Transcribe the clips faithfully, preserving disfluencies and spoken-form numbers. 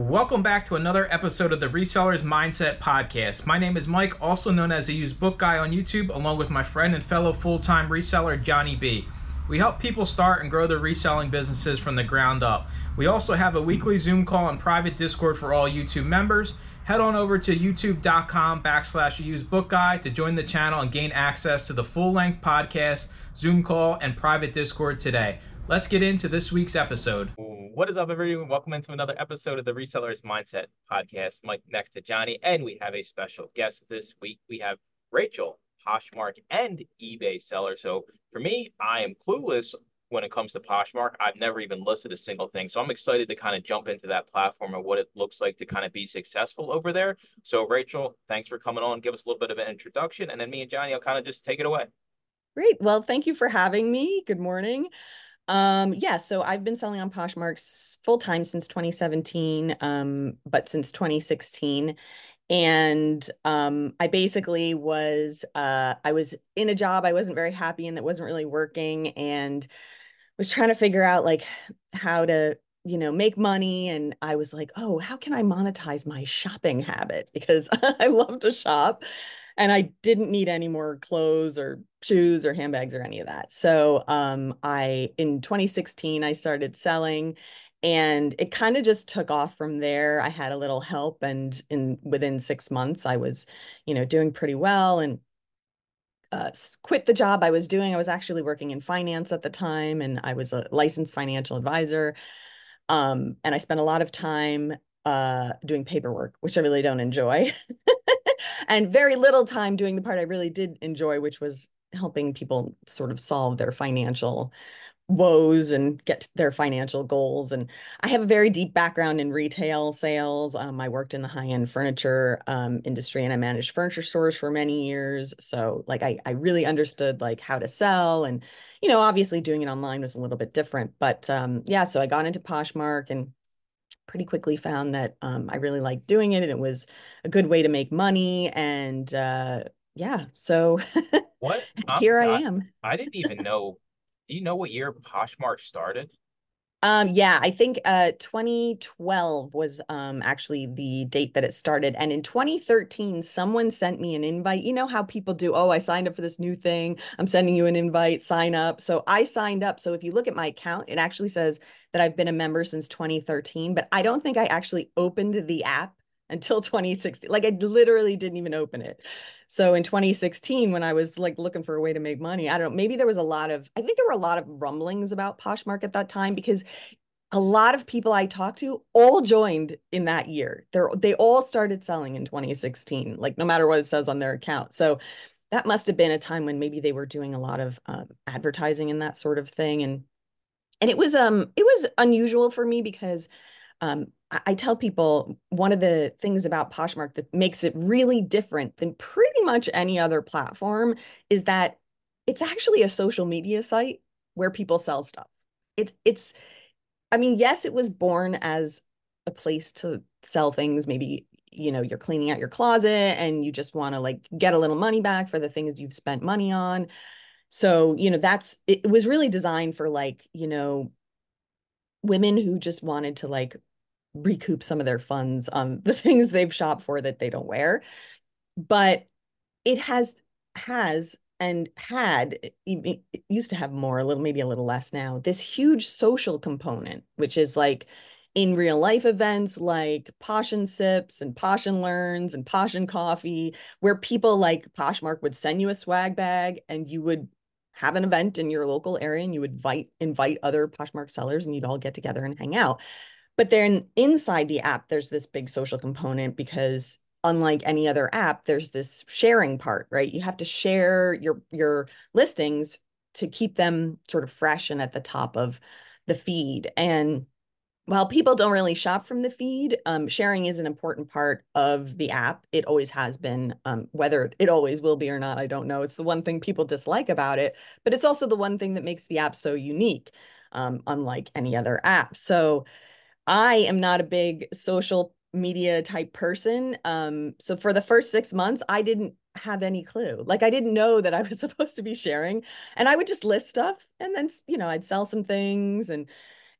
Welcome back to another episode of the Resellers Mindset Podcast. My name is Mike, also known as the Used Book Guy on YouTube, along with my friend and fellow full-time reseller, Johnny B. We help people start and grow their reselling businesses from the ground up. We also have a weekly Zoom call and private Discord for all YouTube members. Head on over to youtube.com backslash Used Book Guy to join the channel and gain access to the full-length podcast, Zoom call, and private Discord today. Let's get into this week's episode. What is up, everyone? Welcome into another episode of the Resellers Mindset Podcast. Mike next to Johnny, and we have a special guest this week. We have Rachel, Poshmark and eBay seller. So for me, I am clueless when it comes to Poshmark. I've never even listed a single thing. So I'm excited to kind of jump into that platform and what it looks like to kind of be successful over there. So Rachel, thanks for coming on. Give us a little bit of an introduction, and then me and Johnny will kind of just take it away. Great. Well, thank you for having me. Good morning. Um, yeah, so I've been selling on Poshmark full time since twenty seventeen, um, but since twenty sixteen. And um, I basically was uh, I was in a job I wasn't very happy in that wasn't really working, and was trying to figure out like how to, you know, make money. And I was like, oh, how can I monetize my shopping habit? Because I love to shop. And I didn't need any more clothes or shoes or handbags or any of that. So um, I, in twenty sixteen, I started selling, and it kind of just took off from there. I had a little help, and in within six months, I was, you know, doing pretty well, and uh, quit the job I was doing. I was actually working in finance at the time, and I was a licensed financial advisor. Um, and I spent a lot of time uh, doing paperwork, which I really don't enjoy. And very little time doing the part I really did enjoy, which was helping people sort of solve their financial woes and get their financial goals. And I have a very deep background in retail sales. Um, I worked in the high-end furniture um, industry, and I managed furniture stores for many years. So like I, I really understood like how to sell, and, you know, obviously doing it online was a little bit different. But um, yeah, so I got into Poshmark and pretty quickly found that um, I really liked doing it, and it was a good way to make money. And uh, yeah, so What? I'm, here I I, am. I didn't even know. Do you know what year Poshmark started? Um, yeah, I think uh twenty twelve was um actually the date that it started. And in twenty thirteen, someone sent me an invite. You know how people do, oh, I signed up for this new thing. I'm sending you an invite, sign up. So I signed up. So if you look at my account, it actually says that I've been a member since twenty thirteen, but I don't think I actually opened the app until twenty sixteen. Like I literally didn't even open it. So in twenty sixteen, when I was like looking for a way to make money, I don't know, maybe there was a lot of, I think there were a lot of rumblings about Poshmark at that time, because a lot of people I talked to all joined in that year. They're they all started selling in twenty sixteen, like no matter what it says on their account. So that must have been a time when maybe they were doing a lot of um, advertising and that sort of thing. And and it was um it was unusual for me because um I, I tell people one of the things about Poshmark that makes it really different than pretty much any other platform is that it's actually a social media site where people sell stuff. It's it's I mean, yes, it was born as a place to sell things. Maybe, you know, you're cleaning out your closet and you just want to like get a little money back for the things you've spent money on. So, you know, that's it was really designed for like, you know, women who just wanted to like recoup some of their funds on the things they've shopped for that they don't wear. But it has has and had it used to have more, a little, maybe a little less now, this huge social component, which is like in real life events like Posh and Sips and Posh and Learns and Posh and Coffee, where people like Poshmark would send you a swag bag, and you would have an event in your local area, and you would invite invite other Poshmark sellers, and you'd all get together and hang out. But then inside the app, there's this big social component because unlike any other app, there's this sharing part, right? You have to share your your listings to keep them sort of fresh and at the top of the feed. And while people don't really shop from the feed, um, sharing is an important part of the app. It always has been, um, whether it always will be or not, I don't know. It's the one thing people dislike about it, but it's also the one thing that makes the app so unique, um, unlike any other app. So I am not a big social media type person. Um, so for the first six months, I didn't have any clue. Like I didn't know that I was supposed to be sharing, and I would just list stuff, and then, you know, I'd sell some things, and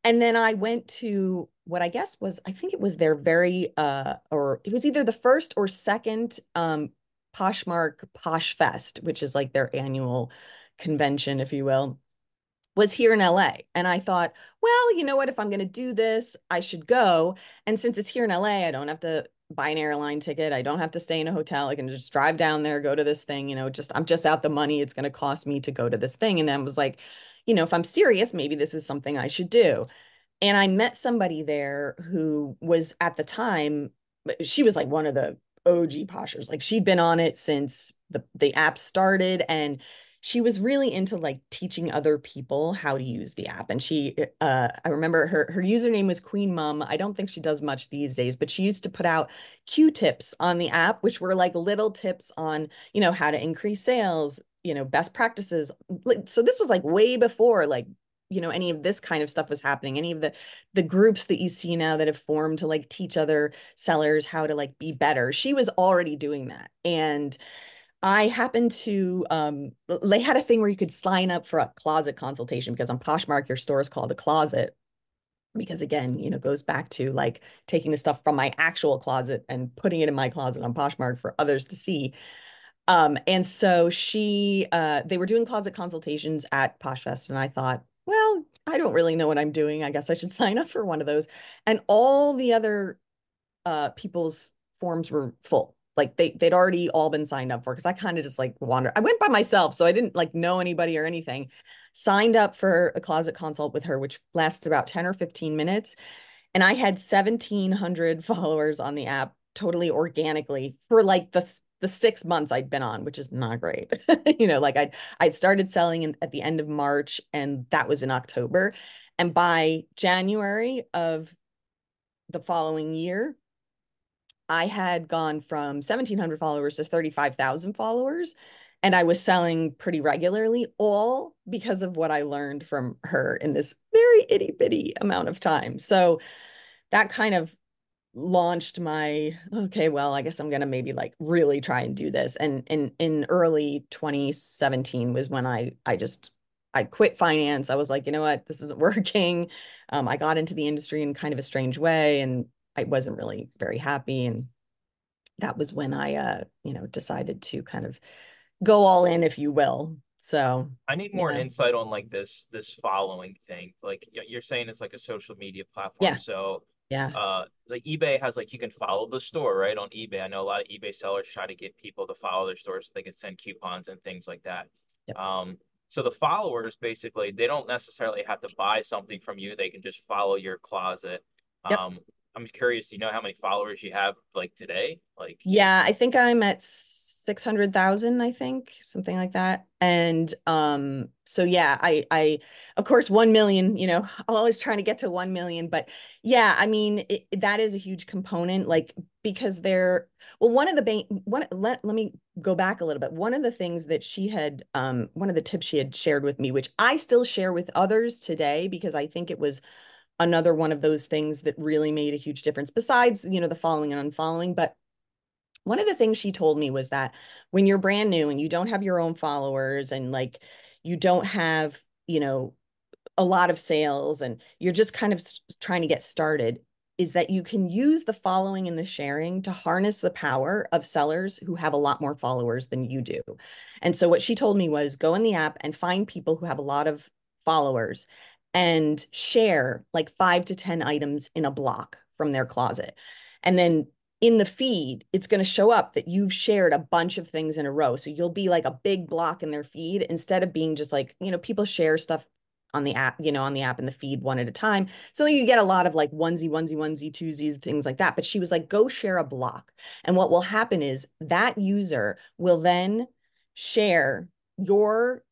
And then I went to what I guess was, I think it was their very, uh, or it was either the first or second um, Poshmark Posh Fest, which is like their annual convention, if you will, was here in L A. And I thought, well, you know what? If I'm going to do this, I should go. And since it's here in L A, I don't have to buy an airline ticket. I don't have to stay in a hotel. I can just drive down there, go to this thing, you know, just I'm just out the money it's going to cost me to go to this thing. And I was like, you know, if I'm serious, maybe this is something I should do. And I met somebody there who was at the time, she was like one of the O G poshers. Like she'd been on it since the, the app started. And she was really into like teaching other people how to use the app. And she, uh, I remember her, her username was Queen Mum. I don't think she does much these days, but she used to put out Q-tips on the app, which were like little tips on, you know, how to increase sales, you know, best practices. So this was like way before like, you know, any of this kind of stuff was happening, any of the the groups that you see now that have formed to like teach other sellers how to like be better. She was already doing that. And I happened to um they had a thing where you could sign up for a closet consultation because on Poshmark your store is called a closet because again, you know, goes back to like taking the stuff from my actual closet and putting it in my closet on Poshmark for others to see. Um, and so she, uh, they were doing closet consultations at PoshFest, and I thought, well, I don't really know what I'm doing. I guess I should sign up for one of those. And all the other uh, people's forms were full. Like they they'd already all been signed up for because I kind of just like wandered. I went by myself, so I didn't like know anybody or anything. Signed up for a closet consult with her, which lasted about ten or fifteen minutes. And I had seventeen hundred followers on the app totally organically for like the the six months I'd been on, which is not great. You know, like I'd I'd started selling in, at the end of March, and that was in October. And by January of the following year, I had gone from seventeen hundred followers to thirty-five thousand followers. And I was selling pretty regularly, all because of what I learned from her in this very itty bitty amount of time. So that kind of launched my okay, well, I guess I'm gonna maybe like really try and do this. And in in early twenty seventeen was when I I just I quit finance. I was like, you know what, this isn't working. Um, I got into the industry in kind of a strange way, and I wasn't really very happy. And that was when I uh, you know, decided to kind of go all in, if you will. So, I need more yeah, insight on like this this following thing. Like y- you're saying it's like a social media platform. yeah, So yeah, uh like eBay has like you can follow the store, right? On eBay. I know a lot of eBay sellers try to get people to follow their stores so they can send coupons and things like that. yep, Um so the followers basically they don't necessarily have to buy something from you. They can just follow your closet. yep. Um I'm curious, do you know how many followers you have like today? Like Yeah, I think I'm at six hundred thousand, I think, something like that. And um so yeah, I I of course one million, you know, I'm always trying to get to one million, but yeah, I mean, it, that is a huge component like because they're well, one of the ba- one let let me go back a little bit. One of the things that she had um one of the tips she had shared with me, which I still share with others today because I think it was another one of those things that really made a huge difference besides, you know, the following and unfollowing, but one of the things she told me was that when you're brand new and you don't have your own followers and like you don't have, you know, a lot of sales and you're just kind of trying to get started, is that you can use the following and the sharing to harness the power of sellers who have a lot more followers than you do. And so what she told me was go in the app and find people who have a lot of followers and share like five to ten items in a block from their closet. And then in the feed, it's going to show up that you've shared a bunch of things in a row. So you'll be like a big block in their feed instead of being just like, you know, people share stuff on the app, you know, on the app and the feed one at a time. So you get a lot of like onesie, onesie, onesie, twosies, things like that. But she was like, go share a block. And what will happen is that user will then share your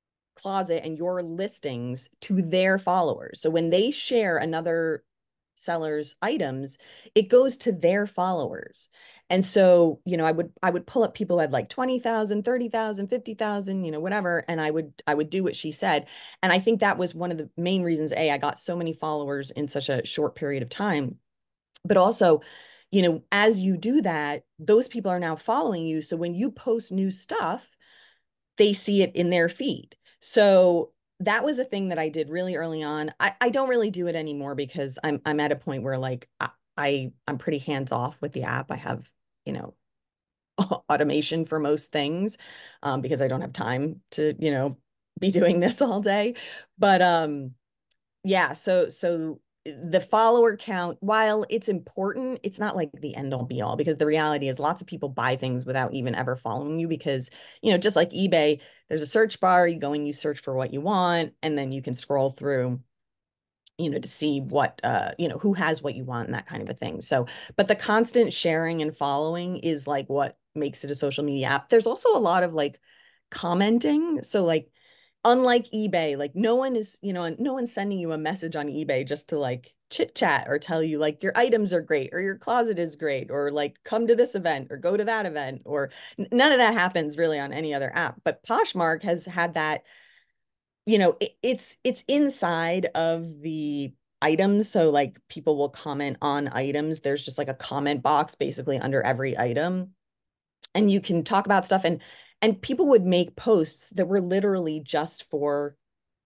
closet and your listings to their followers. So when they share another seller's items, it goes to their followers. And so, you know, I would I would pull up people who had like twenty thousand, thirty thousand, fifty thousand, you know, whatever, and I would I would do what she said. And I think that was one of the main reasons A, I got so many followers in such a short period of time. But also, you know, as you do that, those people are now following you. So when you post new stuff, they see it in their feed. So that was a thing that I did really early on. I, I don't really do it anymore because I'm I'm at a point where like I, I I'm pretty hands off with the app. I have, you know, automation for most things, um, because I don't have time to, you know, be doing this all day. But um yeah, so so the follower count, while it's important, it's not like the end all be all, because the reality is lots of people buy things without even ever following you because, you know, just like eBay, there's a search bar, you go and you search for what you want, and then you can scroll through, you know, to see what, uh, you know, who has what you want and that kind of a thing. So, but the constant sharing and following is like what makes it a social media app. There's also a lot of like commenting. So like, unlike eBay, like no one is, you know, no one's sending you a message on eBay just to like chit chat or tell you like your items are great or your closet is great or like come to this event or go to that event, or none of that happens really on any other app. But Poshmark has had that, you know, it, it's it's inside of the items. So like people will comment on items. There's just like a comment box basically under every item. And you can talk about stuff, and and people would make posts that were literally just for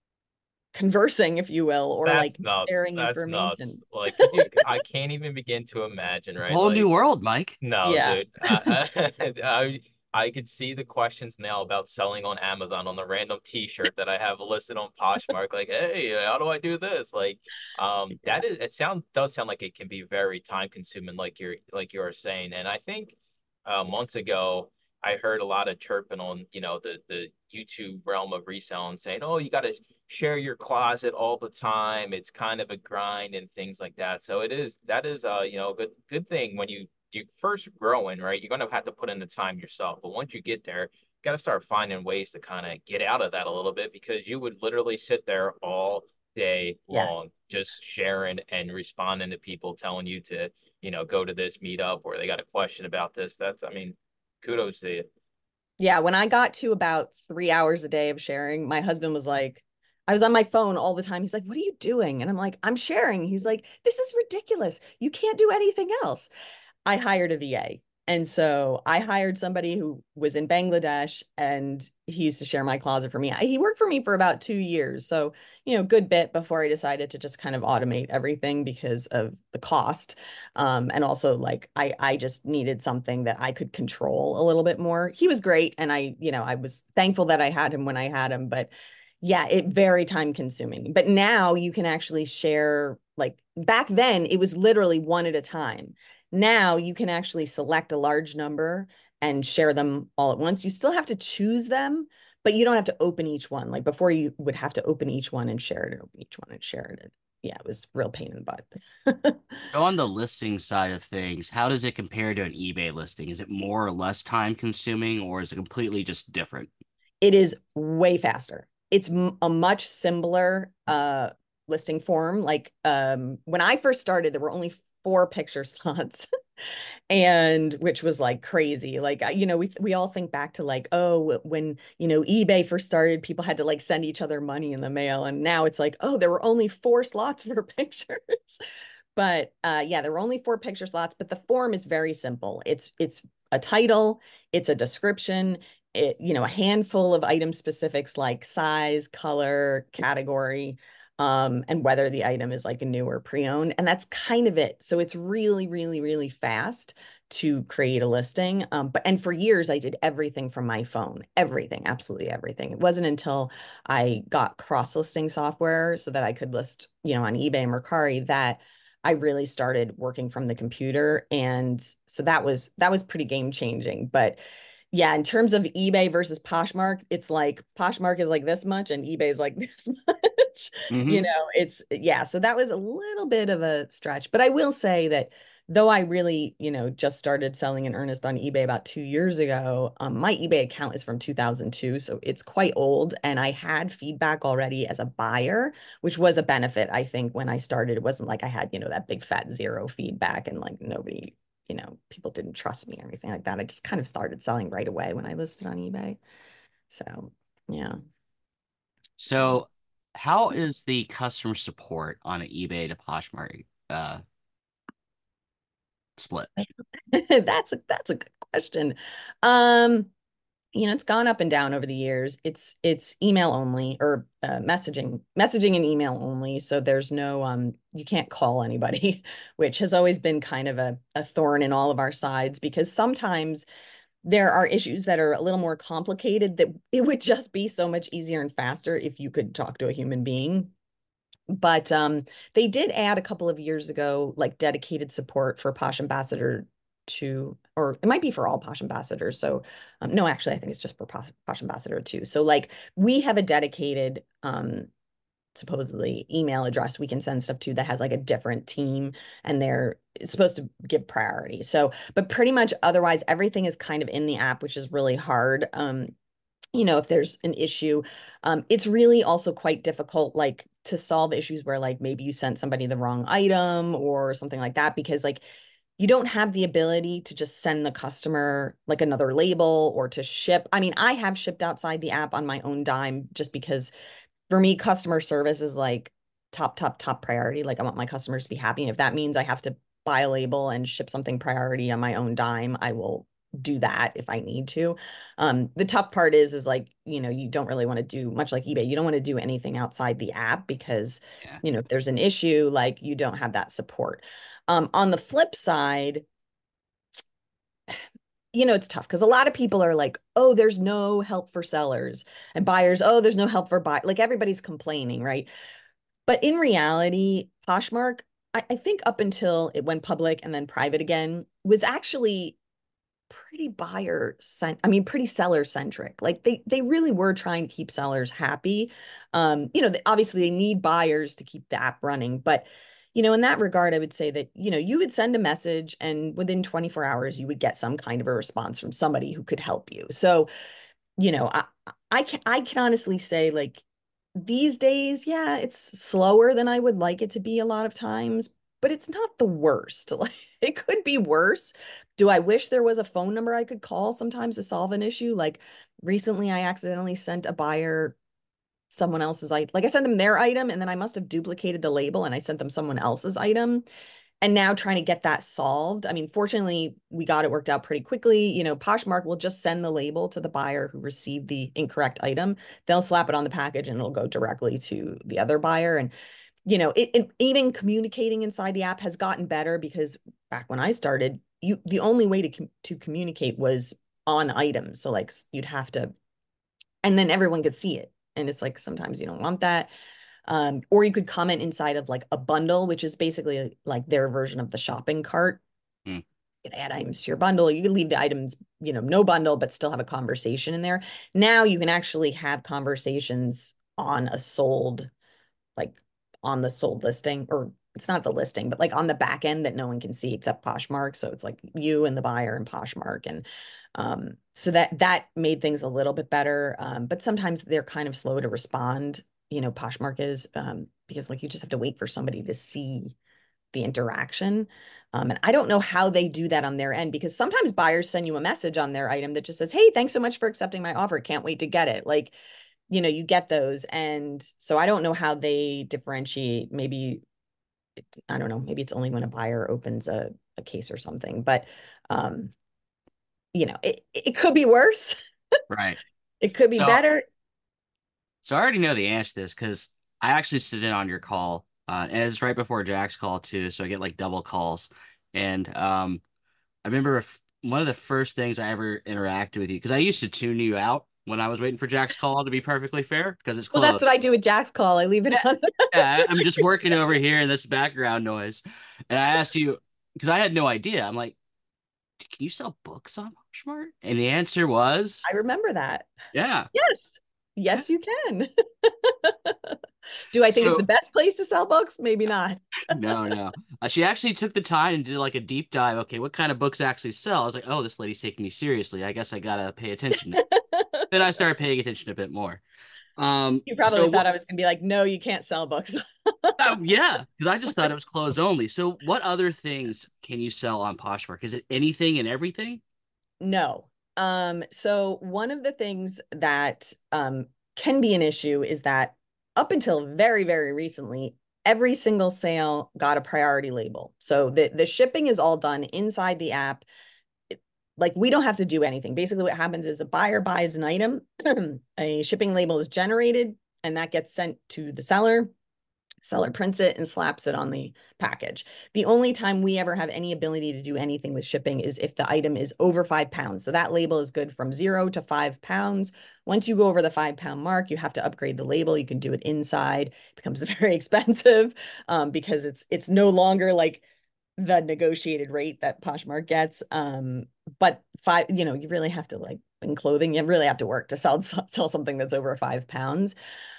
conversing, if you will, or That's like nuts. sharing That's nuts. information. Like, could you? I can't even begin to imagine, right? Whole new Like, world, Mike. no, Yeah. dude. I, I, I, I could see the questions now about selling on Amazon on the random T-shirt that I have listed on Poshmark. Like, hey, how do I do this? Like, um, Yeah. that is, it sound does sound like it can be very time consuming, like you're like you were saying. And I think uh, months ago, I heard a lot of chirping on, you know, the the YouTube realm of reselling, saying, oh, you got to share your closet all the time. It's kind of a grind and things like that. So it is that is uh, you know, a good good thing when you you first growing, right? You're gonna have to put in the time yourself. But once you get there, you gotta start finding ways to kind of get out of that a little bit because you would literally sit there all day Yeah. long just sharing and responding to people telling you to, you know, go to this meetup or they got a question about this. That's I mean, kudos to you. Yeah. When I got to about three hours a day of sharing, my husband was like, I was on my phone all the time. He's like, what are you doing? And I'm like, I'm sharing. He's like, this is ridiculous. You can't do anything else. I hired a V A. And so I hired somebody who was in Bangladesh, and he used to share my closet for me. He worked for me for about two years. So, you know, good bit before I decided to just kind of automate everything because of the cost. Um, and also like I I just needed something that I could control a little bit more. He was great. And I, you know, I was thankful that I had him when I had him, but yeah, it very time consuming. But now you can actually share, like back then it was literally one at a time. Now you can actually select a large number and share them all at once. You still have to choose them, but you don't have to open each one. Like before, you would have to open each one and share it, and open each one and share it. Yeah, it was real pain in the butt. So on the listing side of things, how does it compare to an eBay listing? Is it more or less time consuming, or is it completely just different? It is way faster. It's a much simpler uh listing form. Like um when I first started, there were only four picture slots. And which was like crazy. Like you know, we we all think back to like, oh, when you know eBay first started, people had to like send each other money in the mail, and now it's like, oh, there were only four slots for pictures. But uh yeah, there were only four picture slots, but the form is very simple. It's it's a title, it's a description, it, you know, a handful of item specifics like size, color, category, um, and whether the item is like a new or pre-owned. And that's kind of it. So it's really, really, really fast to create a listing. Um, but and for years I did everything from my phone, everything, absolutely everything. It wasn't until I got cross-listing software so that I could list, you know, on eBay and Mercari that I really started working from the computer. And so that was that was pretty game changing. But yeah, in terms of eBay versus Poshmark, it's like Poshmark is like this much and eBay is like this much. You Hmm. know, it's yeah, so that was a little bit of a stretch. But I will say that though I really, you know, just started selling in earnest on eBay about two years ago, um, my eBay account is from two thousand two, so it's quite old. And I had feedback already as a buyer, which was a benefit, I think, when I started. It wasn't like I had, you know, that big fat zero feedback and like nobody, you know, people didn't trust me or anything like that. I just kind of started selling right away when I listed on eBay. So, yeah. So So how is the customer support on an eBay to Poshmark uh, split? that's a, that's a good question. Um, you know, it's gone up and down over the years. It's it's email only, or uh, messaging, messaging and email only. So there's no um you can't call anybody, which has always been kind of a, a thorn in all of our sides, because sometimes there are issues that are a little more complicated that it would just be so much easier and faster if you could talk to a human being. But um, they did add a couple of years ago, like dedicated support for Posh Ambassador two, or it might be for all Posh Ambassadors. So um, no, actually, I think it's just for Posh, Posh Ambassador two. So like we have a dedicated, um, supposedly email address we can send stuff to that has like a different team, and they're supposed to give priority. So, but pretty much otherwise, everything is kind of in the app, which is really hard. Um, you know, if there's an issue, um, it's really also quite difficult, like to solve issues where like maybe you sent somebody the wrong item or something like that, because like you don't have the ability to just send the customer like another label or to ship. I mean, I have shipped outside the app on my own dime, just because for me, customer service is like top, top, top priority. Like I want my customers to be happy. And if that means I have to buy a label and ship something priority on my own dime, I will do that if I need to. Um, the tough part is, is like, you know, you don't really want to do much like eBay. You don't want to do anything outside the app because, Yeah. you know, if there's an issue, like you don't have that support. Um, on the flip side, you know, it's tough because a lot of people are like, oh, there's no help for sellers, and buyers, oh, there's no help for buy. Like everybody's complaining, right? But in reality, Poshmark, I, I think up until it went public and then private again, was actually pretty buyer cent I mean pretty seller centric. Like they they really were trying to keep sellers happy. Um, you know, they, obviously they need buyers to keep the app running, but you know, in that regard, I would say that, you know, you would send a message and within twenty-four hours you would get some kind of a response from somebody who could help you. So, you know, I I can I can honestly say, like, these days, yeah, it's slower than I would like it to be a lot of times, but it's not the worst. Like it could be worse. Do I wish there was a phone number I could call sometimes to solve an issue? Like recently I accidentally sent a buyer someone else's item. Like I sent them their item and then I must have duplicated the label and I sent them someone else's item, and now trying to get that solved. I mean, fortunately, we got it worked out pretty quickly. You know, Poshmark will just send the label to the buyer who received the incorrect item. They'll slap it on the package and it'll go directly to the other buyer. And, you know, it, it even communicating inside the app has gotten better, because back when I started, you the only way to com to communicate was on items. So like you'd have to, and then everyone could see it. And it's like sometimes you don't want that. Um, or you could comment inside of like a bundle, which is basically like their version of the shopping cart. Hmm. You can add items to your bundle. You can leave the items, you know, no bundle, but still have a conversation in there. Now you can actually have conversations on a sold, like on the sold listing, or it's not the listing, but like on the back end that no one can see except Poshmark. So it's like you and the buyer and Poshmark. And um, so that that made things a little bit better. Um, but sometimes they're kind of slow to respond, you know, Poshmark is, um, because like you just have to wait for somebody to see the interaction. Um, and I don't know how they do that on their end, because sometimes buyers send you a message on their item that just says, hey, thanks so much for accepting my offer. Can't wait to get it. Like, you know, you get those. And so I don't know how they differentiate. Maybe, I don't know, maybe it's only when a buyer opens a, a case or something, but, um, you know, it, it could be worse. Right. It could be So, better. so I already know the answer to this because I actually sit in on your call, uh, and it's right before Jack's call too, so I get like double calls. And um, I remember if, one of the first things I ever interacted with you, because I used to tune you out when I was waiting for Jack's call, to be perfectly fair, because it's Well, that's closed. what I do with Jack's call. I leave it Yeah, on. yeah, I'm just working over here in this background noise. And I asked you, because I had no idea. I'm like, can you sell books on Poshmark? And the answer was, I remember that. yeah. Yes. Yeah. Yes, you can. Do I think it's So the best place to sell books? Maybe not. no, no. Uh, she actually took the time and did like a deep dive. Okay, what kind of books actually sell? I was like, oh, this lady's taking me seriously. I guess I gotta pay attention now. Then I started paying attention a bit more. Um, You probably so thought what? I was gonna be like, no, you can't sell books. Oh, yeah, because I just thought it was clothes only. So what other things can you sell on Poshmark? Is it anything and everything? No. Um, so one of the things that um can be an issue is that up until very, very recently, every single sale got a priority label. So the the shipping is all done inside the app. like we don't have to do anything. Basically, what happens is a buyer buys an item, a shipping label is generated, and that gets sent to the seller. Seller prints it and slaps it on the package. The only time we ever have any ability to do anything with shipping is if the item is over five pounds. So that label is good from zero to five pounds. Once you go over the five pound mark, you have to upgrade the label. You can do it inside. It becomes very expensive um, because it's it's no longer like the negotiated rate that Poshmark gets. Um, but five, you know, you really have to like in clothing, you really have to work to sell sell something that's over five pounds.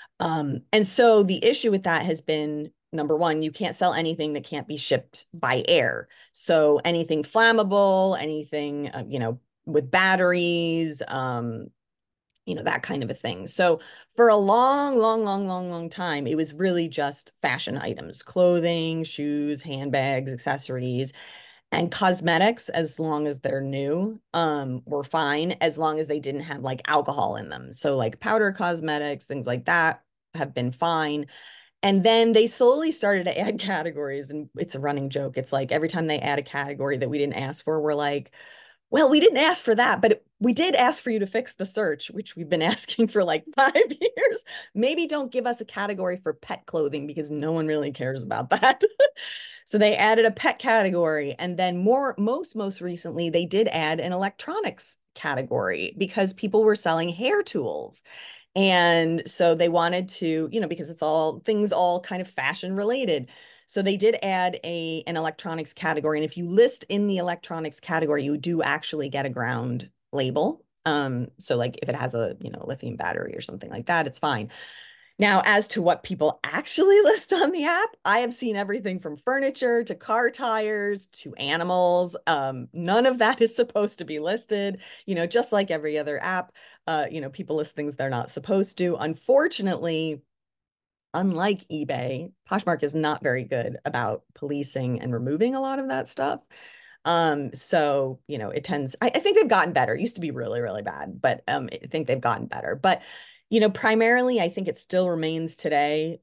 Um, and so the issue with that has been number one, you can't sell anything that can't be shipped by air. So anything flammable, anything, uh, you know, with batteries, um, you know, that kind of a thing. So for a long, long, long, long, long time, it was really just fashion items, clothing, shoes, handbags, accessories, and cosmetics, as long as they're new, um, were fine, as long as they didn't have like alcohol in them. So like powder cosmetics, things like that have been fine. And then they slowly started to add categories, and it's a running joke. It's like every time they add a category that we didn't ask for, we're like, well, we didn't ask for that, but we did ask for you to fix the search, which we've been asking for like five years. Maybe don't give us a category for pet clothing because no one really cares about that. So they added a pet category. And then more, most, most recently, they did add an electronics category because people were selling hair tools. And so they wanted to, you know, because it's all things all kind of fashion related. So they did add a an electronics category. And if you list in the electronics category, you do actually get a ground label. Um, so like if it has a, you know, lithium battery or something like that, it's fine. Now, as to what people actually list on the app, I have seen everything from furniture to car tires to animals. Um, none of that is supposed to be listed, you know, just like every other app. Uh, you know, people list things they're not supposed to. Unfortunately, unlike eBay, Poshmark is not very good about policing and removing a lot of that stuff. Um, so, you know, it tends, I, I think they've gotten better. It used to be really, really bad, but um, I think they've gotten better. But, you know, primarily, I think it still remains today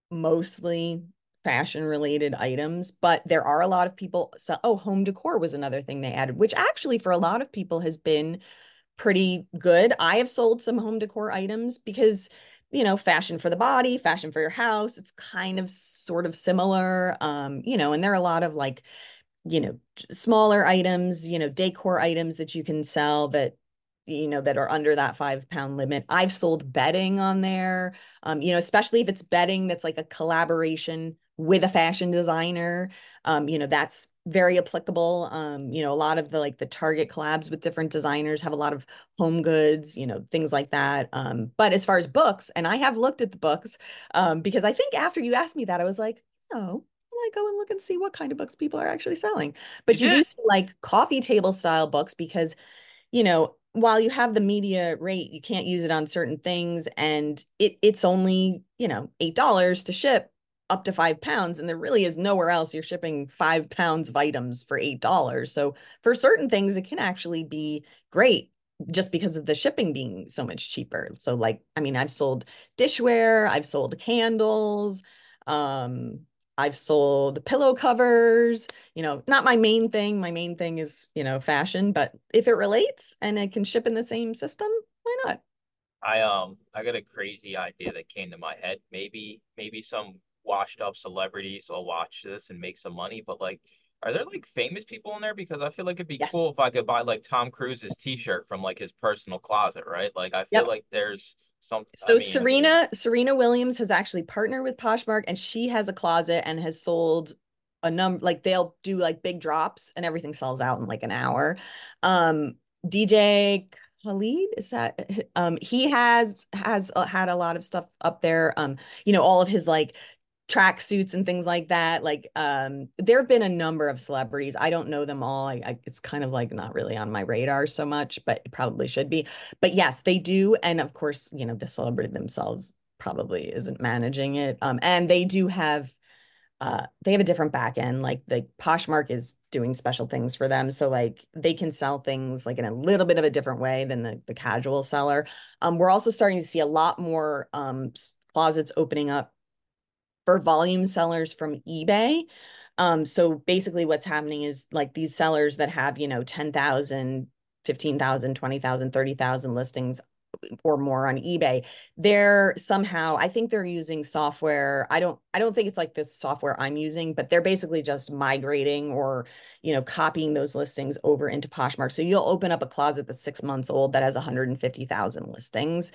mostly fashion related items, but there are a lot of people. So, oh, home decor was another thing they added, which actually for a lot of people has been pretty good. I have sold some home decor items because, you know, fashion for the body, fashion for your house, it's kind of sort of similar. Um, you know, and there are a lot of like, you know, smaller items, you know, decor items that you can sell that, you know, that are under that five pound limit. I've sold bedding on there, um, you know, especially if it's bedding that's like a collaboration with a fashion designer. Um, you know, that's very applicable. Um, you know, a lot of the like the Target collabs with different designers have a lot of home goods, you know, things like that. Um, but as far as books, and I have looked at the books, um, because I think after you asked me that, I was like, oh, I go and look and see what kind of books people are actually selling. You But you do did. see like coffee table style books because, you know, while you have the media rate, you can't use it on certain things. And it it's only, you know, eight dollars to ship up to five pounds. And there really is nowhere else you're shipping five pounds of items for eight dollars. So for certain things, it can actually be great just because of the shipping being so much cheaper. So like, I mean, I've sold dishware, I've sold candles, um, I've sold pillow covers, you know, not my main thing. My main thing is, you know, fashion, but if it relates and it can ship in the same system, why not? I um I got a crazy idea that came to my head. Maybe maybe some washed up celebrities will watch this and make some money, but like are there like famous people in there? Because I feel like it'd be cool Yes. if I could buy like Tom Cruise's t-shirt from like his personal closet, right? Like I feel Yep. like there's some I So mean, Serena, Serena Williams has actually partnered with Poshmark and she has a closet and has sold a number, like they'll do like big drops and everything sells out in like an hour. Um, D J Khalid, is that um he has has uh, had a lot of stuff up there. Um, you know, all of his like track suits and things like that. Like um there have been a number of celebrities. I don't know them all. I, I it's kind of like not really on my radar so much, but it probably should be. But yes, they do. And of course, you know, the celebrity themselves probably isn't managing it. Um, and they do have uh they have a different back end. Like the Poshmark is doing special things for them. So like they can sell things like in a little bit of a different way than the, the casual seller. Um, we're also starting to see a lot more um closets opening up for volume sellers from eBay. Um, so basically what's happening is like these sellers that have, you know, ten thousand fifteen thousand, twenty thousand, thirty thousand listings or more on eBay. They're somehow, I think they're using software. I don't, I don't think it's like this software I'm using, but they're basically just migrating or, you know, copying those listings over into Poshmark. So you'll open up a closet that's six months old that has one hundred fifty thousand listings.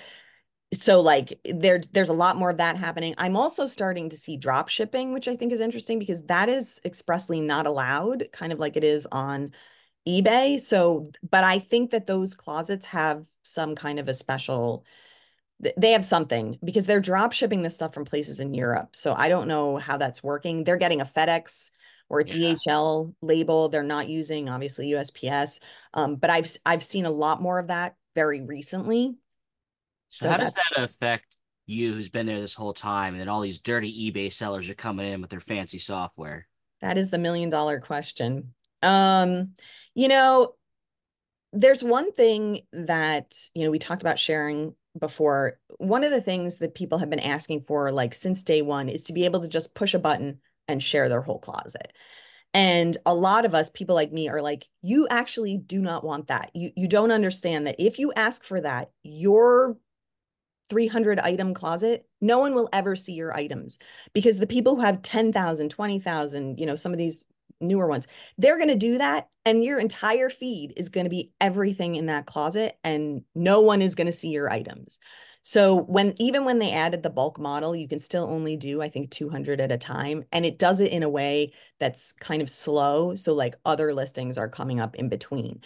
So like there, there's a lot more of that happening. I'm also starting to see drop shipping, which I think is interesting because that is expressly not allowed, kind of like it is on eBay. So, but I think that those closets have some kind of a special, they have something because they're drop shipping this stuff from places in Europe. So I don't know how that's working. They're getting a FedEx or a Yeah. D H L label. They're not using obviously U S P S. Um, but I've I've seen a lot more of that very recently. So So how does that's that affect you who's been there this whole time and then all these dirty eBay sellers are coming in with their fancy software? that is the million dollar question. Um, you know, there's one thing that, you know, we talked about sharing before. One of the things that people have been asking for, like since day one, is to be able to just push a button and share their whole closet. And a lot of us, people like me, are like, you actually do not want that. You you don't understand that if you ask for that, your three hundred item closet, no one will ever see your items because the people who have ten thousand, twenty thousand, you know, some of these newer ones, they're going to do that. And your entire feed is going to be everything in that closet and no one is going to see your items. So when, even when they added the bulk model, you can still only do, I think, two hundred at a time. And it does it in a way that's kind of slow. So like other listings are coming up in between.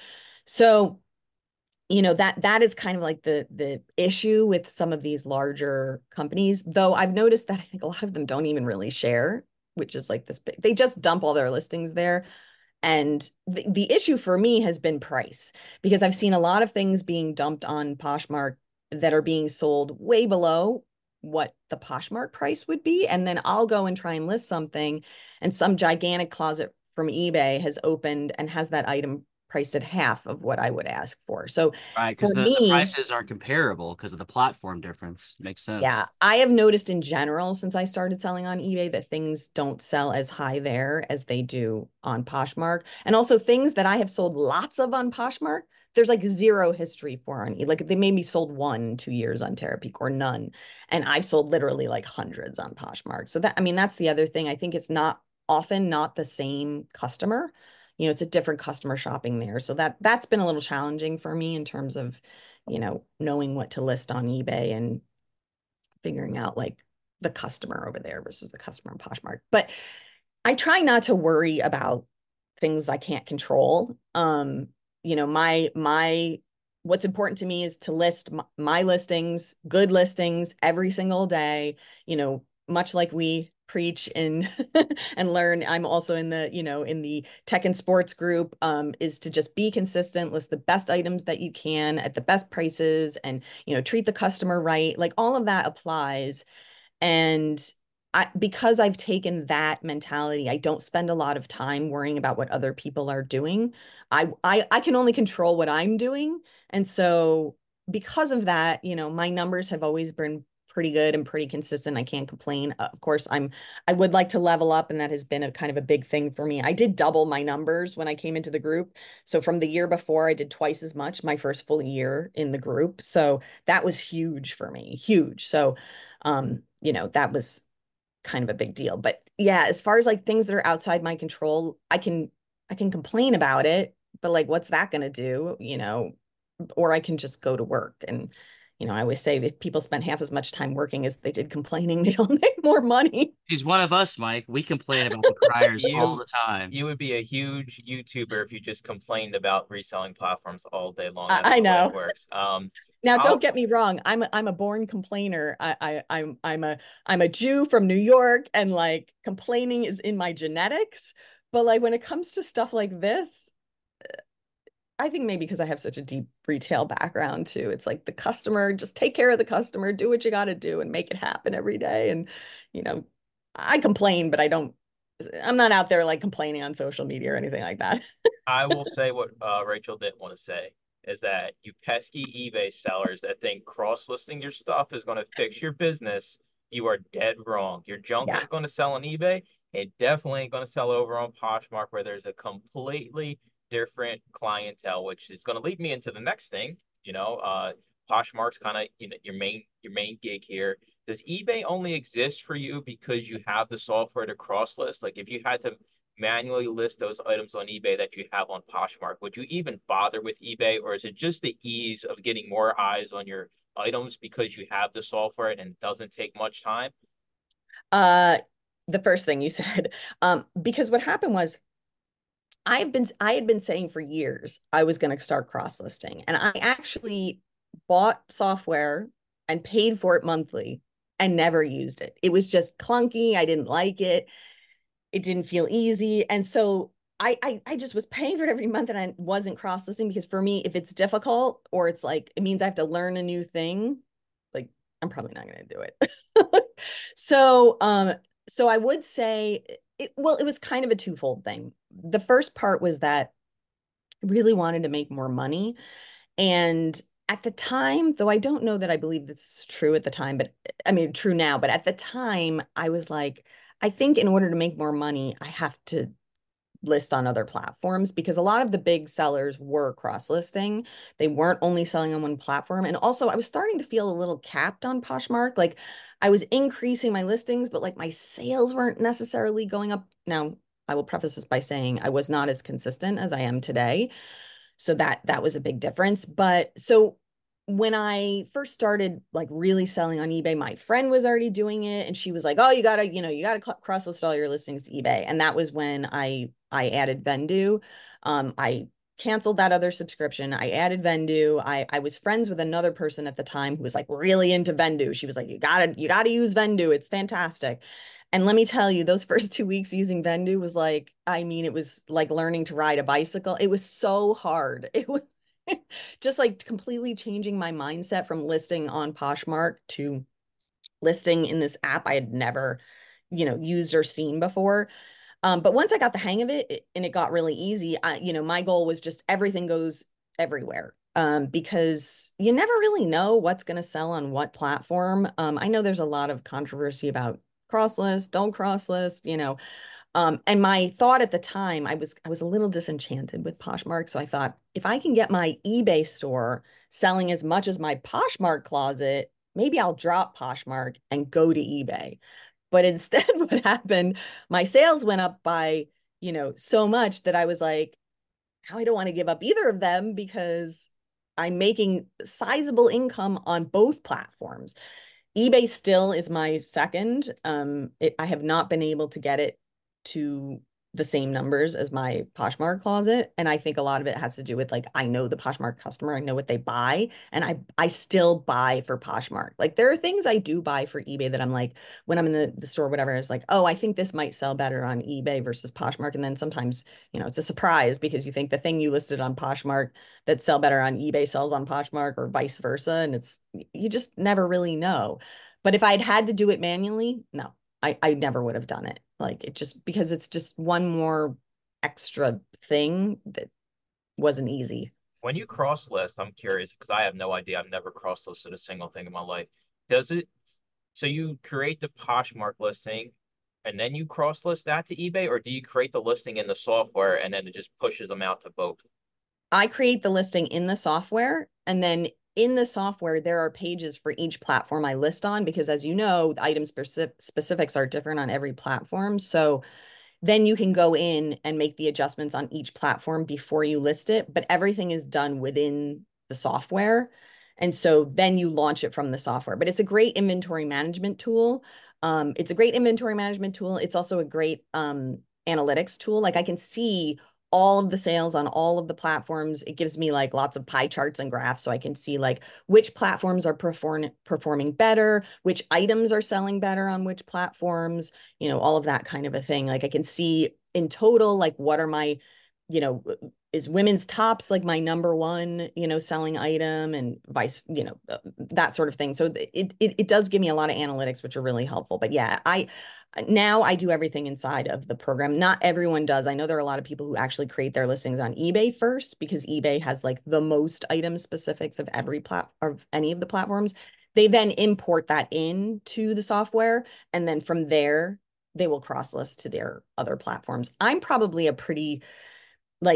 So you know, that that is kind of like the the issue with some of these larger companies, though I've noticed that I think a lot of them don't even really share, which is like this big, they just dump all their listings there. And the, the issue for me has been price because I've seen a lot of things being dumped on Poshmark that are being sold way below what the Poshmark price would be. And then I'll go and try and list something and some gigantic closet from eBay has opened and has that item priced at half of what I would ask for. So Right, for because the, the me, prices aren't comparable because of the platform difference. Makes yeah, sense. I have noticed in general since I started selling on eBay that things don't sell as high there as they do on Poshmark. And also things that I have sold lots of on Poshmark, there's like zero history for on eBay. Like they maybe sold one, two years on Terapeak or none. And I've sold literally like hundreds on Poshmark. So that, I mean, that's the other thing. I think it's not often not the same customer. You know, it's a different customer shopping there. So that that's been a little challenging for me in terms of, you know, knowing what to list on eBay and figuring out like the customer over there versus the customer in Poshmark. But I try not to worry about things I can't control. Um, you know, my my what's important to me is to list my, my listings, good listings every single day, you know, much like we preach and and learn. I'm also in the, you know, in the tech and sports group, um, is to just be consistent, list the best items that you can at the best prices and, you know, treat the customer right. Like all of that applies. And I, because I've taken that mentality, I don't spend a lot of time worrying about what other people are doing. I, I, I can only control what I'm doing. And so because of that, you know, my numbers have always been pretty good and pretty consistent. I can't complain. Uh, Of course, I'm, I would like to level up, and that has been a kind of a big thing for me. I did double my numbers when I came into the group. So from the year before, I did twice as much my first full year in the group. So that was huge for me, huge. So, um, you know, that was kind of a big deal. But yeah, as far as like things that are outside my control, I can I can complain about it, but like what's that going to do, you know? Or I can just go to work. And you know, I always say if people spend half as much time working as they did complaining, they'll make more money. He's one of us, Mike. We complain about the criers all You the time. you would be a huge YouTuber if you just complained about reselling platforms all day long. I, That's I the way it know. works. Um, Now, don't I'll get me wrong. I'm a, I'm a born complainer. I, I I'm I'm a I'm a Jew from New York, and like complaining is in my genetics. But like when it comes to stuff like this, I think maybe because I have such a deep retail background too. It's like the customer, just take care of the customer, do what you got to do and make it happen every day. And, you know, I complain, but I don't, I'm not out there like complaining on social media or anything like that. I will say what uh, Rachel didn't want to say is that you pesky eBay sellers that think cross-listing your stuff is going to fix your business, you are dead wrong. Your junk Yeah. ain't going to sell on eBay. It definitely ain't going to sell over on Poshmark where there's a completely different clientele, which is going to lead me into the next thing. You know, uh, Poshmark's kind of, you know, your main your main gig here. Does eBay only exist for you because you have the software to cross list? Like if you had to manually list those items on eBay that you have on Poshmark, would you even bother with eBay, or is it just the ease of getting more eyes on your items because you have the software and it doesn't take much time? Uh, the first thing you said, um, because what happened was I have been I had been saying for years I was going to start cross listing, and I actually bought software and paid for it monthly and never used it. It was just clunky. I didn't like it. It didn't feel easy, and so I, I I just was paying for it every month, and I wasn't cross listing because for me, if it's difficult or it's like it means I have to learn a new thing, like I'm probably not going to do it. So um so I would say it, well, it was kind of a twofold thing. The first part was that I really wanted to make more money. And at the time, though I don't know that I believe this is true at the time, but I mean, true now, but at the time, I was like, I think in order to make more money, I have to list on other platforms because a lot of the big sellers were cross listing. They weren't only selling on one platform. And also, I was starting to feel a little capped on Poshmark. Like I was increasing my listings, but like my sales weren't necessarily going up. Now, I will preface this by saying I was not as consistent as I am today. So that that was a big difference. But so when I first started like really selling on eBay, my friend was already doing it, and she was like, "Oh, you gotta, you know, you gotta cross list all your listings to eBay." And that was when I I added Vendoo. Um, I canceled that other subscription. I added Vendoo. I I was friends with another person at the time who was like really into Vendoo. She was like, "You gotta you gotta use Vendoo. It's fantastic." And let me tell you, those first two weeks using Vendoo was like, I mean, it was like learning to ride a bicycle. It was so hard. It was just like completely changing my mindset from listing on Poshmark to listing in this app I had never, you know, used or seen before. Um, but once I got the hang of it, it and it got really easy, I, you know, my goal was just everything goes everywhere. Um, because you never really know what's going to sell on what platform. Um, I know there's a lot of controversy about cross list, don't cross list, you know. Um, and my thought at the time, I was I was a little disenchanted with Poshmark. So I thought if I can get my eBay store selling as much as my Poshmark closet, maybe I'll drop Poshmark and go to eBay. But instead, what happened, my sales went up by, you know, so much that I was like, now I don't want to give up either of them because I'm making sizable income on both platforms. eBay still is my second. Um, it, I have not been able to get it to the same numbers as my Poshmark closet. And I think a lot of it has to do with like I know the Poshmark customer, I know what they buy, and I I still buy for Poshmark. Like there are things I do buy for eBay that I'm like, when I'm in the, the store, whatever, it's like, oh, I think this might sell better on eBay versus Poshmark. And then sometimes, you know, it's a surprise because you think the thing you listed on Poshmark that sell better on eBay sells on Poshmark or vice versa. And it's you just never really know. But if I'd had to do it manually, no, I, I never would have done it. Like it just because it's just one more extra thing that wasn't easy. When you cross list, I'm curious because I have no idea. I've never cross listed a single thing in my life. Does it, so you create the Poshmark listing and then you cross list that to eBay, or do you create the listing in the software and then it just pushes them out to both? I create the listing in the software, and then in the software, there are pages for each platform I list on because, as you know, the item speci specifics are different on every platform. So then you can go in and make the adjustments on each platform before you list it, but everything is done within the software. And so then you launch it from the software. But it's a great inventory management tool. Um, it's a great inventory management tool. It's also a great um, analytics tool. Like I can see all of the sales on all of the platforms. It gives me like lots of pie charts and graphs so I can see like which platforms are perform performing better, which items are selling better on which platforms, you know, all of that kind of a thing. Like I can see in total, like what are my, you know, is women's tops like my number one, you know, selling item and vice, you know, uh, that sort of thing. So it, it it does give me a lot of analytics, which are really helpful. But yeah, I now I do everything inside of the program. Not everyone does. I know there are a lot of people who actually create their listings on eBay first because eBay has like the most item specifics of every plat of any of the platforms. They then import that into the software, and then from there they will cross list to their other platforms. I'm probably a pretty like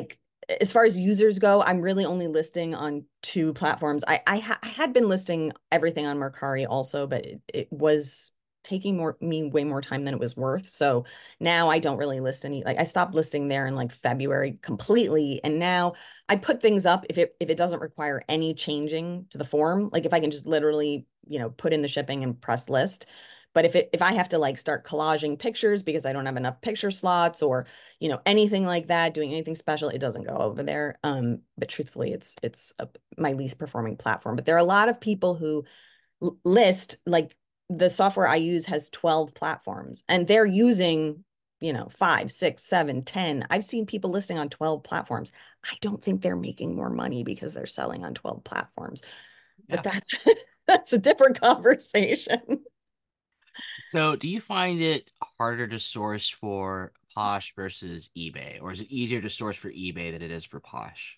as far as users go, I'm really only listing on two platforms. I I, ha I had been listing everything on Mercari also, but it, it was taking more me way more time than it was worth. So now I don't really list any, like I stopped listing there in like February completely. And now I put things up if it if it doesn't require any changing to the form, like if I can just literally, you know, put in the shipping and press list. But if it if I have to like start collaging pictures because I don't have enough picture slots or, you know, anything like that, doing anything special, it doesn't go over there. Um, but truthfully, it's it's a, my least performing platform. But there are a lot of people who list, like the software I use has twelve platforms and they're using, you know, five, six, seven, ten. I've seen people listing on twelve platforms. I don't think they're making more money because they're selling on twelve platforms. Yeah. But that's that's a different conversation. So do you find it harder to source for Posh versus eBay, or is it easier to source for eBay than it is for Posh?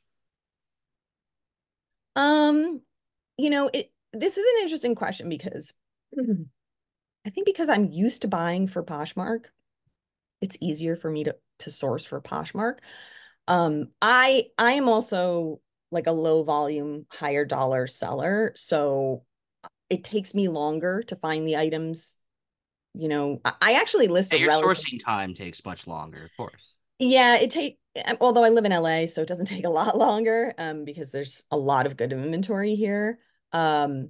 Um, you know, it this is an interesting question because I think because I'm used to buying for Poshmark, it's easier for me to to source for Poshmark. Um, I I am also like a low volume, higher dollar seller, so it takes me longer to find the items. You know, I, I actually list Yeah, a your relative. sourcing time takes much longer, of course. Yeah, it take although I live in L A, so it doesn't take a lot longer, um, because there's a lot of good inventory here. Um,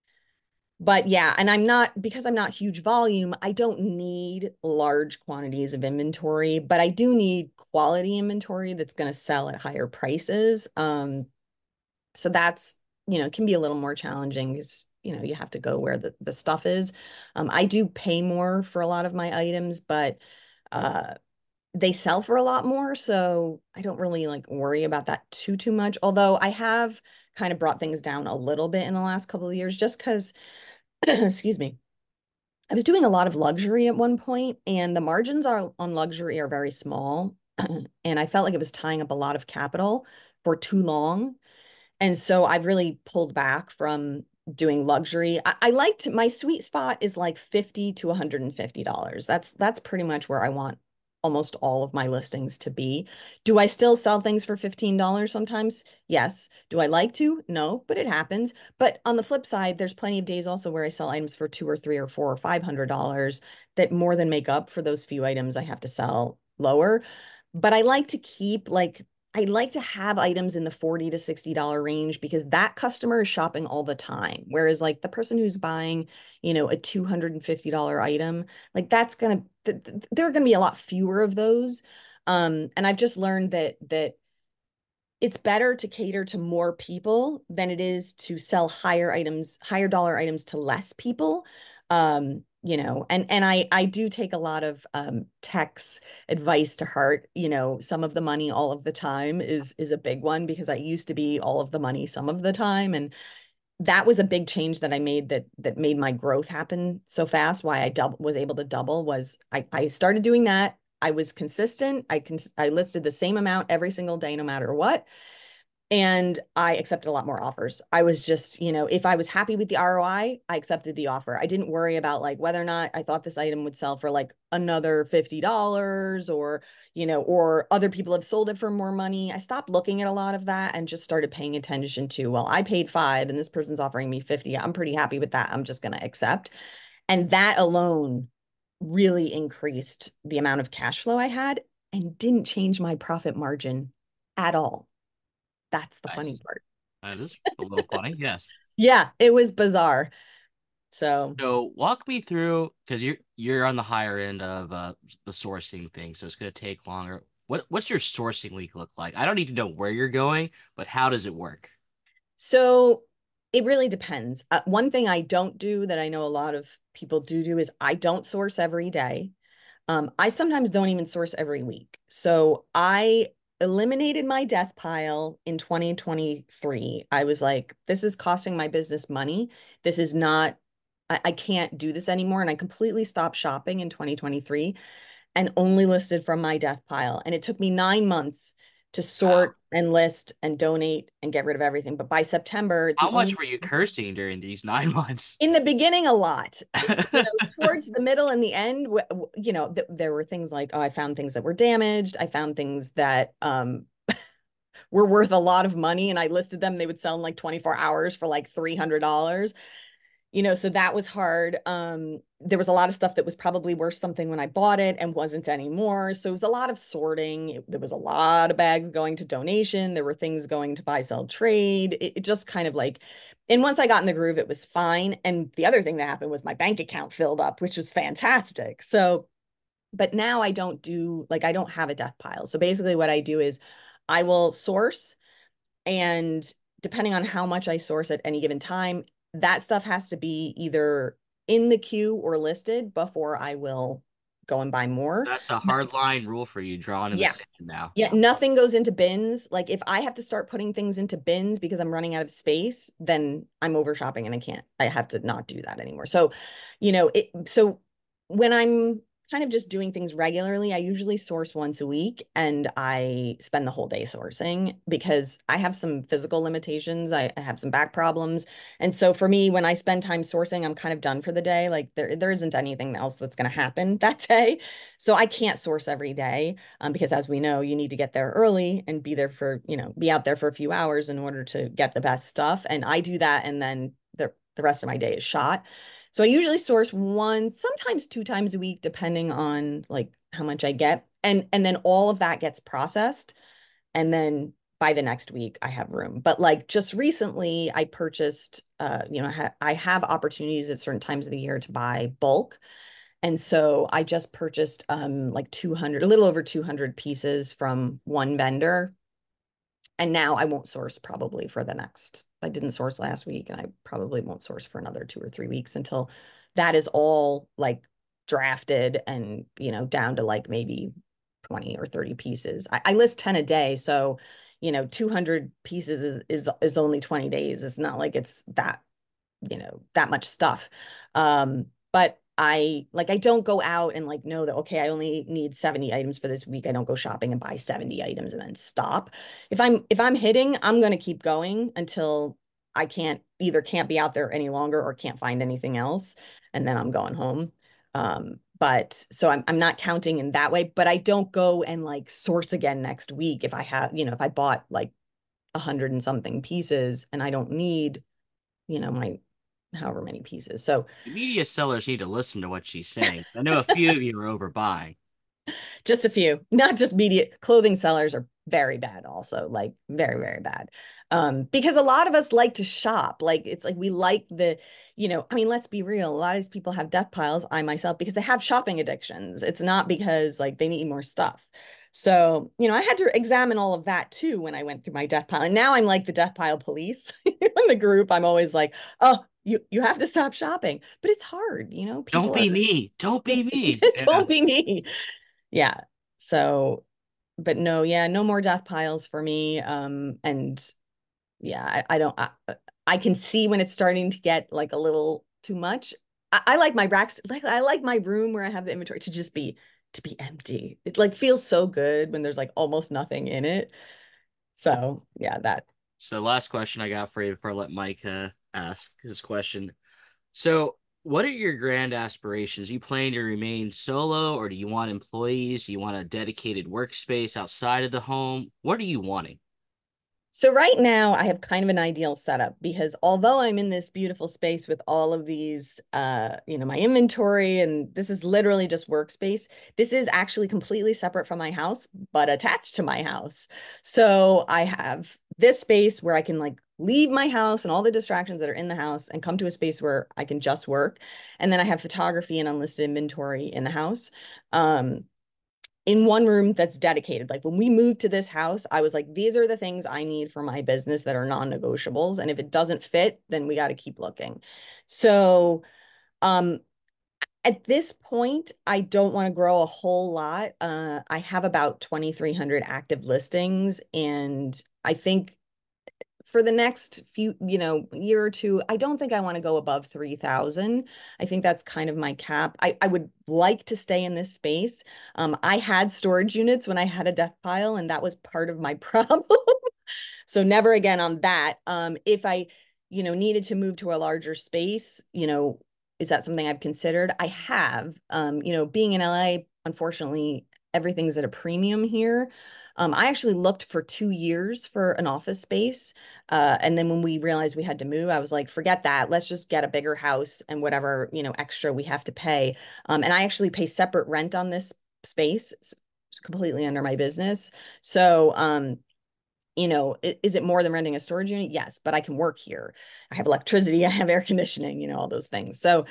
But yeah, and I'm not, because I'm not huge volume, I don't need large quantities of inventory, but I do need quality inventory that's going to sell at higher prices. Um, so that's, you know, can be a little more challenging because, you know, you have to go where the, the stuff is. Um, I do pay more for a lot of my items, but uh, they sell for a lot more. So I don't really like worry about that too, too much. Although I have kind of brought things down a little bit in the last couple of years just because excuse me. I was doing a lot of luxury at one point, and the margins are on luxury are very small. And I felt like it was tying up a lot of capital for too long. And so I've really pulled back from doing luxury. I, I liked my sweet spot is like fifty to one hundred fifty dollars. That's that's pretty much where I want almost all of my listings to be. Do I still sell things for fifteen dollars sometimes? Yes. Do I like to? No, but it happens. But on the flip side, there's plenty of days also where I sell items for two or three or four or five hundred dollars that more than make up for those few items I have to sell lower. But I like to keep like I like to have items in the forty to sixty dollar range because that customer is shopping all the time. Whereas like the person who's buying, you know, a two hundred fifty dollar item, like that's gonna th th there are gonna be a lot fewer of those. Um, and I've just learned that that it's better to cater to more people than it is to sell higher items, higher dollar items to less people. Um, you know, and and I I do take a lot of um tech's advice to heart. You know, some of the money all of the time is is a big one because I used to be all of the money some of the time, and that was a big change that I made that that made my growth happen so fast. Why I double was able to double was I I started doing that. I was consistent. I can I listed the same amount every single day, no matter what. And I accepted a lot more offers. I was just, you know, if I was happy with the R O I, I accepted the offer. I didn't worry about like whether or not I thought this item would sell for like another fifty dollars or, you know, or other people have sold it for more money. I stopped looking at a lot of that and just started paying attention to, well, I paid five and this person's offering me fifty. I'm pretty happy with that. I'm just going to accept. And that alone really increased the amount of cash flow I had and didn't change my profit margin at all. That's the funny Nice. part. That is a little funny, yes. Yeah, it was bizarre. So, So walk me through, because you're you're on the higher end of uh the sourcing thing, so it's gonna take longer. What what's your sourcing week look like? I don't need to know where you're going, but how does it work? so it really depends. Uh, one thing I don't do that I know a lot of people do do is I don't source every day. Um, I sometimes don't even source every week. So I eliminated my death pile in twenty twenty-three. I was like, this is costing my business money. This is not, I, I can't do this anymore. And I completely stopped shopping in twenty twenty-three and only listed from my death pile. And it took me nine months to Wow. sort and list and donate and get rid of everything. But by September, How the much only were you cursing during these nine months? in the beginning, a lot. You know, towards the middle and the end, you know, th there were things like, oh, I found things that were damaged. I found things that um were worth a lot of money and I listed them, they would sell in like twenty-four hours for like three hundred dollars. You know, so that was hard. Um, there was a lot of stuff that was probably worth something when I bought it and wasn't anymore. So it was a lot of sorting. It, there was a lot of bags going to donation. There were things going to buy, sell, trade. It, it just kind of like, and once I got in the groove, it was fine. And the other thing that happened was my bank account filled up, which was fantastic. So, but now I don't do, like, I don't have a death pile. So basically what I do is I will source, and depending on how much I source at any given time, that stuff has to be either in the queue or listed before I will go and buy more. That's a hard line rule for you, drawn in the Yeah. sand now. Yeah, nothing goes into bins. Like if I have to start putting things into bins because I'm running out of space, then I'm over shopping and I can't, I have to not do that anymore. So, you know, it, so when I'm kind of just doing things regularly, I usually source once a week and I spend the whole day sourcing because I have some physical limitations. I, I have some back problems. And so for me, when I spend time sourcing, I'm kind of done for the day. Like there, there isn't anything else that's going to happen that day. So I can't source every day um, because as we know, you need to get there early and be there for, you know, be out there for a few hours in order to get the best stuff. And I do that. And then the, the rest of my day is shot. So I usually source one, sometimes two times a week, depending on like how much I get. And, and then all of that gets processed. And then by the next week I have room. But like just recently I purchased, uh, you know, I, ha I have opportunities at certain times of the year to buy bulk. And so I just purchased um, like two hundred, a little over two hundred pieces from one vendor. And now I won't source probably for the next, I didn't source last week and I probably won't source for another two or three weeks until that is all like drafted and, you know, down to like maybe twenty or thirty pieces. I, I list ten a day. So, you know, two hundred pieces is, is, is only twenty days. It's not like it's that, you know, that much stuff. Um, but I like, I don't go out and like know that, okay, I only need seventy items for this week. I don't go shopping and buy seventy items and then stop. If I'm, if I'm hitting, I'm going to keep going until I can't either can't be out there any longer or can't find anything else. And then I'm going home. Um, but so I'm, I'm not counting in that way, but I don't go and like source again next week. If I have, you know, if I bought like a hundred and something pieces and I don't need, you know, my however many pieces. So The media sellers need to listen to what she's saying. I know a few of you are overbuying. just a few, not just media. Clothing sellers are very bad also, like very, very bad. Um, because a lot of us like to shop. Like it's like we like the, you know, I mean, let's be real. A lot of these people have death piles, I myself, because they have shopping addictions. It's not because like they need more stuff. So, you know, I had to examine all of that too when I went through my death pile. And now I'm like the death pile police in the group. I'm always like, oh, you you have to stop shopping. But it's hard, you know, people Don't be are me. Don't be me. Yeah. don't be me. Yeah. So, but no, yeah, no more death piles for me. Um, and yeah, I, I don't I, I can see when it's starting to get like a little too much. I, I like my racks, like I like my room where I have the inventory to just be to be empty. It like feels so good when there's like almost nothing in it. So yeah, that So last question I got for you before I let Mike uh, ask his question. So what are your grand aspirations? Are you planning to remain solo, or do you want employees? Do you want a dedicated workspace outside of the home? What are you wanting? So right now I have kind of an ideal setup because although I'm in this beautiful space with all of these, uh, you know, my inventory, and this is literally just workspace, this is actually completely separate from my house, but attached to my house. So I have this space where I can like leave my house and all the distractions that are in the house and come to a space where I can just work. And then I have photography and unlisted inventory in the house. Um, in one room that's dedicated. Like when we moved to this house, I was like, these are the things I need for my business that are non-negotiables. And if it doesn't fit, then we got to keep looking. So um, at this point, I don't want to grow a whole lot. Uh, I have about twenty-three hundred active listings. And I think for the next few, you know, year or two, I don't think I want to go above three thousand. I think that's kind of my cap. I, I would like to stay in this space. Um, I had storage units when I had a death pile, and that was part of my problem. So never again on that. Um, if I, you know, needed to move to a larger space, you know, is that something I've considered? I have. Um, you know, being in L A, unfortunately, everything's at a premium here. Um, I actually looked for two years for an office space. Uh, and then when we realized we had to move, I was like, forget that. Let's just get a bigger house and whatever, you know, extra we have to pay. Um, and I actually pay separate rent on this space. It's completely under my business. So, um, you know, is it more than renting a storage unit? Yes, but I can work here. I have electricity, I have air conditioning, you know, all those things. So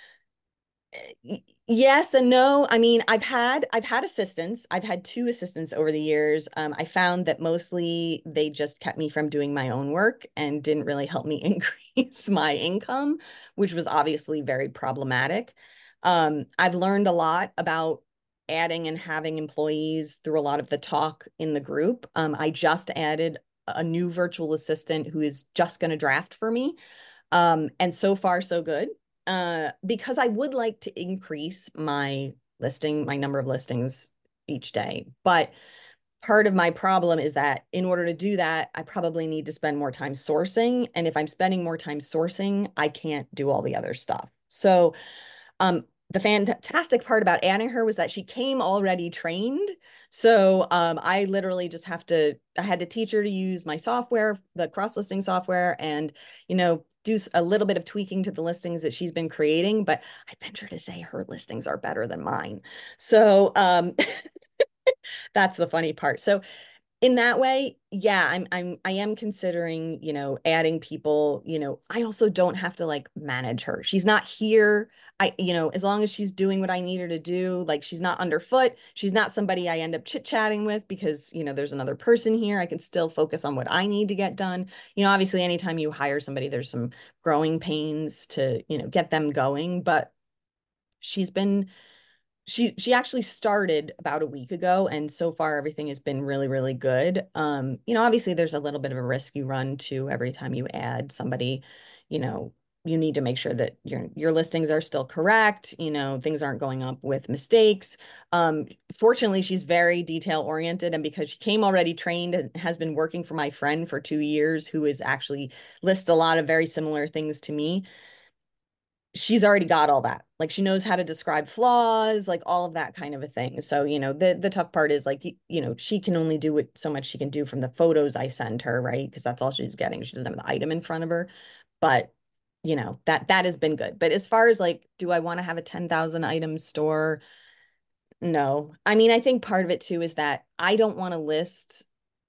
yes and no. I mean, I've had I've had assistants. I've had two assistants over the years. Um, I found that mostly they just kept me from doing my own work and didn't really help me increase my income, which was obviously very problematic. Um, I've learned a lot about adding and having employees through a lot of the talk in the group. Um, I just added a new virtual assistant who is just going to draft for me. Um, and so far, so good. Uh, because I would like to increase my listing, my number of listings each day. But part of my problem is that in order to do that, I probably need to spend more time sourcing. And if I'm spending more time sourcing, I can't do all the other stuff. So, um, the fantastic part about adding her was that she came already trained. So um, I literally just have to, I had to teach her to use my software, the cross-listing software, and, you know, do a little bit of tweaking to the listings that she's been creating. But I venture to say her listings are better than mine. So um, that's the funny part. So in that way, yeah, I'm I'm I am considering, you know, adding people, you know, I also don't have to like manage her. She's not here. I, you know, as long as she's doing what I need her to do, like she's not underfoot. She's not somebody I end up chit-chatting with because, you know, there's another person here. I can still focus on what I need to get done. You know, obviously anytime you hire somebody, there's some growing pains to, you know, get them going, but she's been she she actually started about a week ago, and so far everything has been really, really good. Um, you know, obviously there's a little bit of a risk you run too every time you add somebody, you know, you need to make sure that your your listings are still correct, you know, things aren't going up with mistakes. Um, fortunately, she's very detail oriented, and because she came already trained and has been working for my friend for two years, who is actually lists a lot of very similar things to me, she's already got all that. Like she knows how to describe flaws, like all of that kind of a thing. So, you know, the the tough part is like, you, you know, she can only do what so much she can do from the photos I send her, right? Because that's all she's getting. She doesn't have the item in front of her. But, you know, that that has been good. But as far as like, do I want to have a ten thousand item store? No. I mean, I think part of it too is that I don't want to list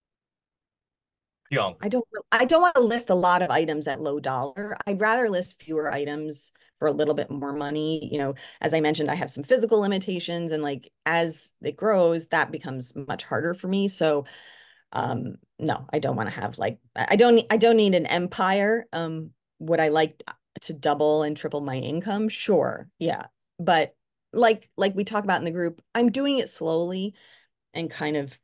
Young. I don't I don't want to list a lot of items at low dollar. I'd rather list fewer items for a little bit more money. You know, as I mentioned, I have some physical limitations, and like as it grows, that becomes much harder for me. So um no, I don't want to have like I don't I don't need an empire. Um would I like to double and triple my income? Sure. Yeah. But like like we talk about in the group, I'm doing it slowly and kind of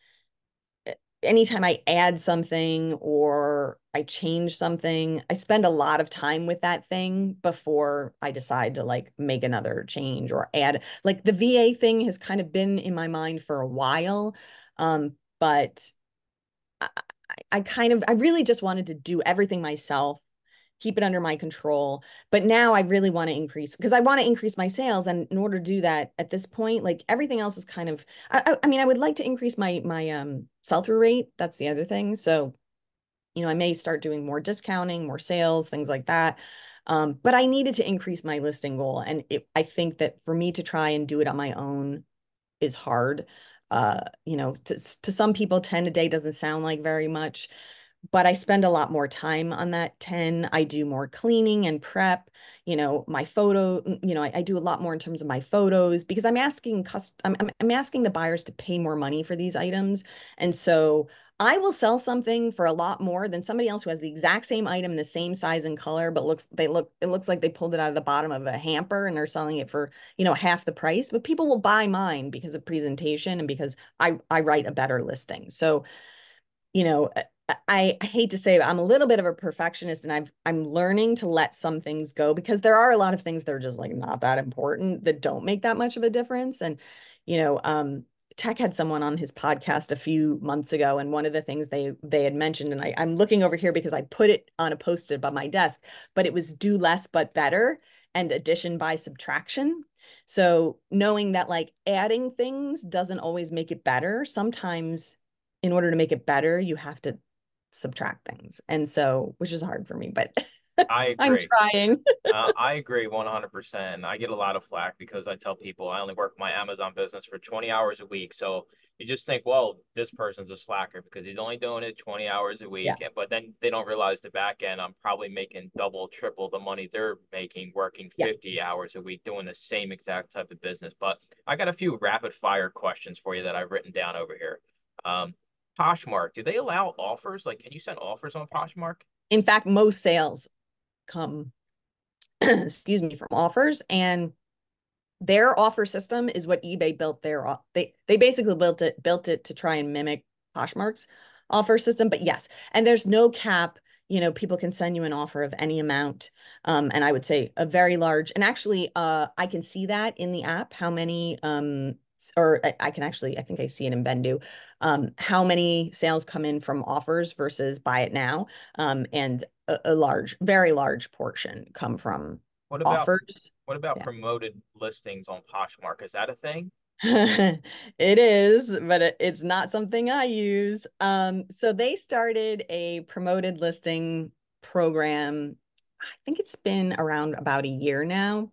anytime I add something or I change something, I spend a lot of time with that thing before I decide to like make another change or add. Like the V A thing has kind of been in my mind for a while. Um, but I, I kind of, I really just wanted to do everything myself, keep it under my control. But now I really want to increase because I want to increase my sales. And in order to do that at this point, like everything else is kind of, I, I mean, I would like to increase my, my, um, sell-through rate. That's the other thing. So, you know, I may start doing more discounting, more sales, things like that. Um, but I needed to increase my listing goal. And it, I think that for me to try and do it on my own is hard. Uh, you know, to, to some people, ten a day doesn't sound like very much, but I spend a lot more time on that ten. I do more cleaning and prep, you know, my photo, you know, I, I do a lot more in terms of my photos because I'm asking cust I'm, I'm I'm asking the buyers to pay more money for these items. And so I will sell something for a lot more than somebody else who has the exact same item, the same size and color, but looks they look it looks like they pulled it out of the bottom of a hamper and they're selling it for, you know, half the price. But people will buy mine because of presentation and because I I write a better listing. So, you know, I, I hate to say it, I'm a little bit of a perfectionist and I've I'm learning to let some things go because there are a lot of things that are just like not that important that don't make that much of a difference. And, you know, um, Tech had someone on his podcast a few months ago, and one of the things they they had mentioned, and I, I'm looking over here because I put it on a post-it above my desk, but it was do less but better and addition by subtraction. So knowing that like adding things doesn't always make it better. Sometimes in order to make it better, you have to subtract things. And so, which is hard for me, but I I'm agree. trying. Uh, I agree one hundred percent. I get a lot of flack because I tell people I only work my Amazon business for twenty hours a week. So you just think, well, this person's a slacker because he's only doing it twenty hours a Yeah. week. And, but then they don't realize the back end, I'm probably making double, triple the money they're making working Yeah. fifty hours a week doing the same exact type of business. But I got a few rapid fire questions for you that I've written down over here. Um, Poshmark, do they allow offers? Like, can you send offers on Poshmark? In fact, most sales come, excuse me, from offers, and their offer system is what eBay built their they they basically built it built it to try and mimic Poshmark's offer system. But yes, and there's no cap. You know, people can send you an offer of any amount, um, and I would say a very large. And actually, uh, I can see that in the app how many, um, or I, I can actually, I think I see it in Bendu, um, how many sales come in from offers versus buy it now, um, and a, a large, very large portion come from What about offers. what about Yeah. promoted listings on Poshmark? Is that a thing? It is, but it, it's not something I use. Um, so they started a promoted listing program. I think it's been around about a year now,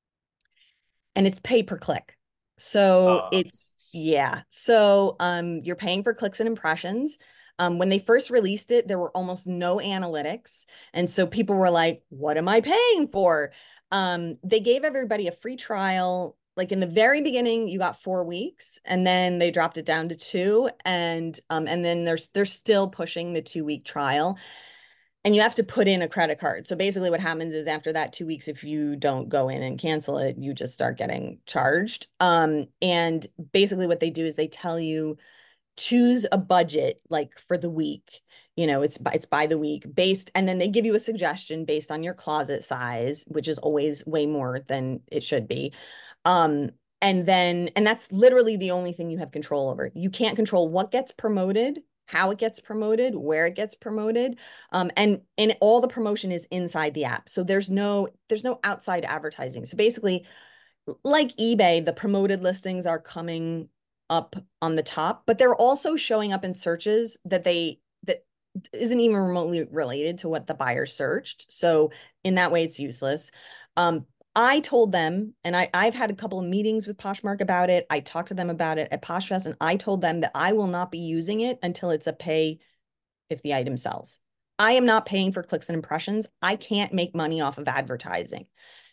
and it's pay per click. So Uh, it's, yeah. So um, you're paying for clicks and impressions. Um, when they first released it, there were almost no analytics. And so people were like, what am I paying for? Um, they gave everybody a free trial. Like in the very beginning, you got four weeks, and then they dropped it down to two. And um, and then there's they're still pushing the two week trial. And you have to put in a credit card. So basically what happens is after that two weeks, if you don't go in and cancel it, you just start getting charged. Um, and basically what they do is they tell you choose a budget like for the week. You know, it's by, it's by the week based, and then they give you a suggestion based on your closet size, which is always way more than it should be. Um, and then, and that's literally the only thing you have control over. You can't control what gets promoted, how it gets promoted, where it gets promoted. Um, and and all the promotion is inside the app. So there's no there's no outside advertising. So basically, like eBay, the promoted listings are coming up on the top, but they're also showing up in searches that they that isn't even remotely related to what the buyer searched. So in that way, it's useless. Um, I told them, and I, I've had a couple of meetings with Poshmark about it. I talked to them about it at Poshfest, and I told them that I will not be using it until it's a pay if the item sells. I am not paying for clicks and impressions. I can't make money off of advertising.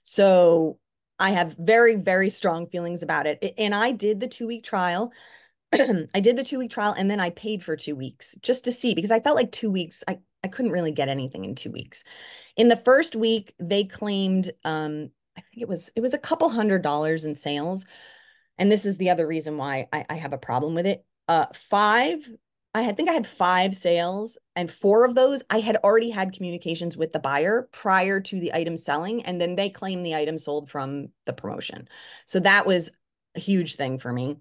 So I have very, very strong feelings about it. And I did the two week trial. I did the two week trial, and then I paid for two weeks just to see, because I felt like two weeks, I, I couldn't really get anything in two weeks. In the first week, they claimed, um, I think it was, it was a couple hundred dollars in sales. And this is the other reason why I, I have a problem with it. Uh, five, I had, think I had five sales, and four of those I had already had communications with the buyer prior to the item selling, and then they claimed the item sold from the promotion. So that was a huge thing for me.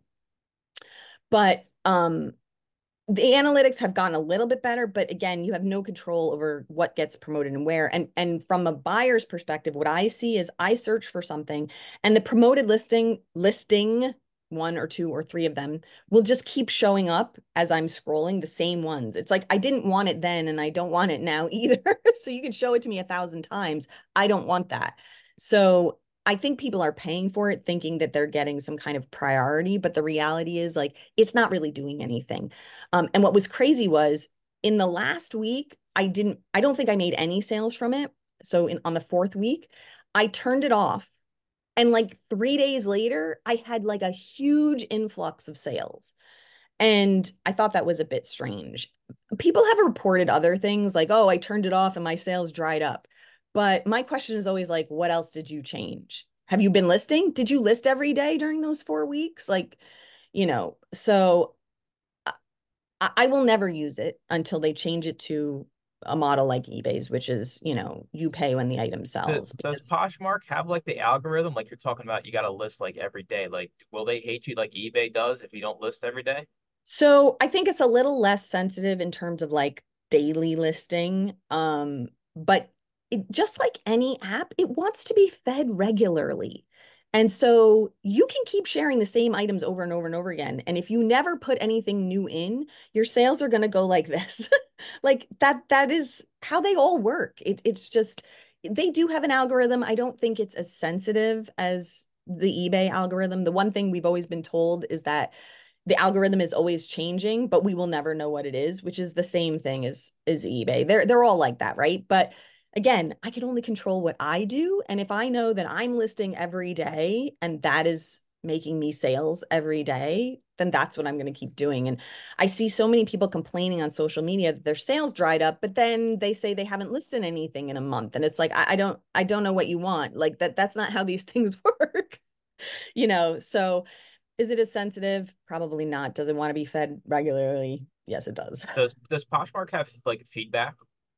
But um, the analytics have gotten a little bit better, but again, you have no control over what gets promoted and where. And and from a buyer's perspective, what I see is I search for something, and the promoted listing listing one or two or three of them will just keep showing up as I'm scrolling, the same ones. It's like I didn't want it then and I don't want it now either. So you can show it to me a thousand times. I don't want that. So I think people are paying for it thinking that they're getting some kind of priority, but the reality is like it's not really doing anything. Um, and what was crazy was in the last week, I didn't, I don't think I made any sales from it. So in, on the fourth week, I turned it off. And like three days later, I had like a huge influx of sales. And I thought that was a bit strange. People have reported other things like, oh, I turned it off and my sales dried up. But my question is always like, what else did you change? Have you been listing? Did you list every day during those four weeks? Like, you know, so I, I will never use it until they change it to a model like eBay's, which is, you know, you pay when the item Does, sells. does Because Poshmark have like the algorithm like you're talking about? You got to list like every day. Like, will they hate you like eBay does if you don't list every day? so I think it's a little less sensitive in terms of like daily listing. Um, but it, just like any app, it wants to be fed regularly. And so you can keep sharing the same items over and over and over again. And if you never put anything new in, your sales are going to go like this. Like that, that is how they all work. It, it's just, they do have an algorithm. I don't think it's as sensitive as the eBay algorithm. The one thing we've always been told is that the algorithm is always changing, but we will never know what it is, which is the same thing as, as eBay. They're, they're all like that, right? But again, I can only control what I do. And if I know that I'm listing every day and that is making me sales every day, then that's what I'm going to keep doing. And I see so many people complaining on social media that their sales dried up, but then they say they haven't listed anything in a month. And it's like, I, I don't, I don't know what you want. Like that, that's not how these things work, you know? So is it as sensitive? Probably not. Does it want to be fed regularly? Yes, it does. Does does Poshmark have like feedback?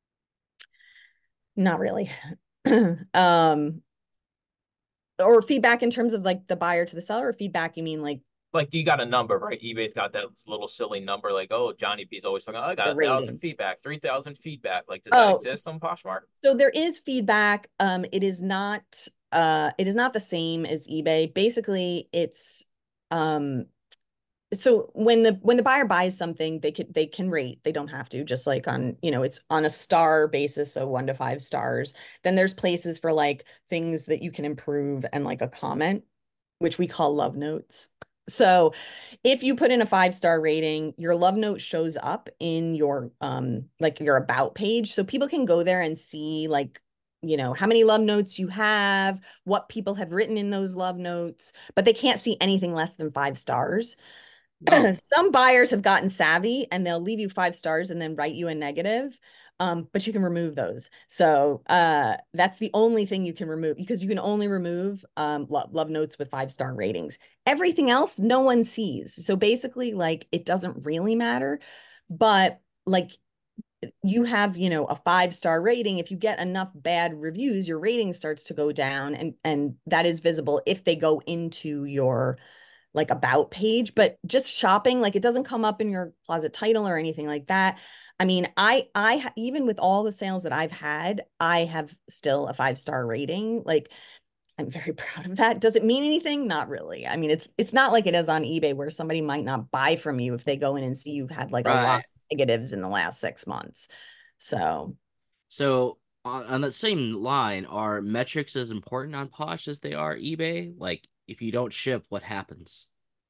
Not really. um, or feedback in terms of like the buyer to the seller, or feedback, you mean like Like you got a number, right? eBay's got that little silly number, like, oh, Johnny B's always talking, oh, I got the a thousand rating? feedback, three thousand feedback. Like, does that Oh, exist on Poshmark? so there is feedback. Um, it is not uh it is not the same as eBay. Basically, it's um so when the when the buyer buys something, they can they can rate. They don't have to, just like on, you know, it's on a star basis, so one to five stars. Then there's places for like things that you can improve and like a comment, which we call love notes. So if you put in a five star rating, your love note shows up in your um like your about page. So people can go there and see like, you know, how many love notes you have, what people have written in those love notes, but they can't see anything less than five stars. Oh, Some buyers have gotten savvy and they'll leave you five stars and then write you a negative. Um, but you can remove those. So uh, that's the only thing you can remove, because you can only remove um, love, love notes with five star ratings. Everything else, no one sees. So basically, like, it doesn't really matter. But like, you have, you know, a five star rating. If you get enough bad reviews, your rating starts to go down, and and that is visible if they go into your like about page. But just shopping, like, it doesn't come up in your closet title or anything like that. I mean, I I even with all the sales that I've had, I have still a five star rating. Like, I'm very proud of that. Does it mean anything? Not really. I mean, it's it's not like it is on eBay where somebody might not buy from you if they go in and see you've had like a lot right. of negatives in the last six months. So So on, on that same line, are metrics as important on Posh as they are eBay? Like, if you don't ship, what happens?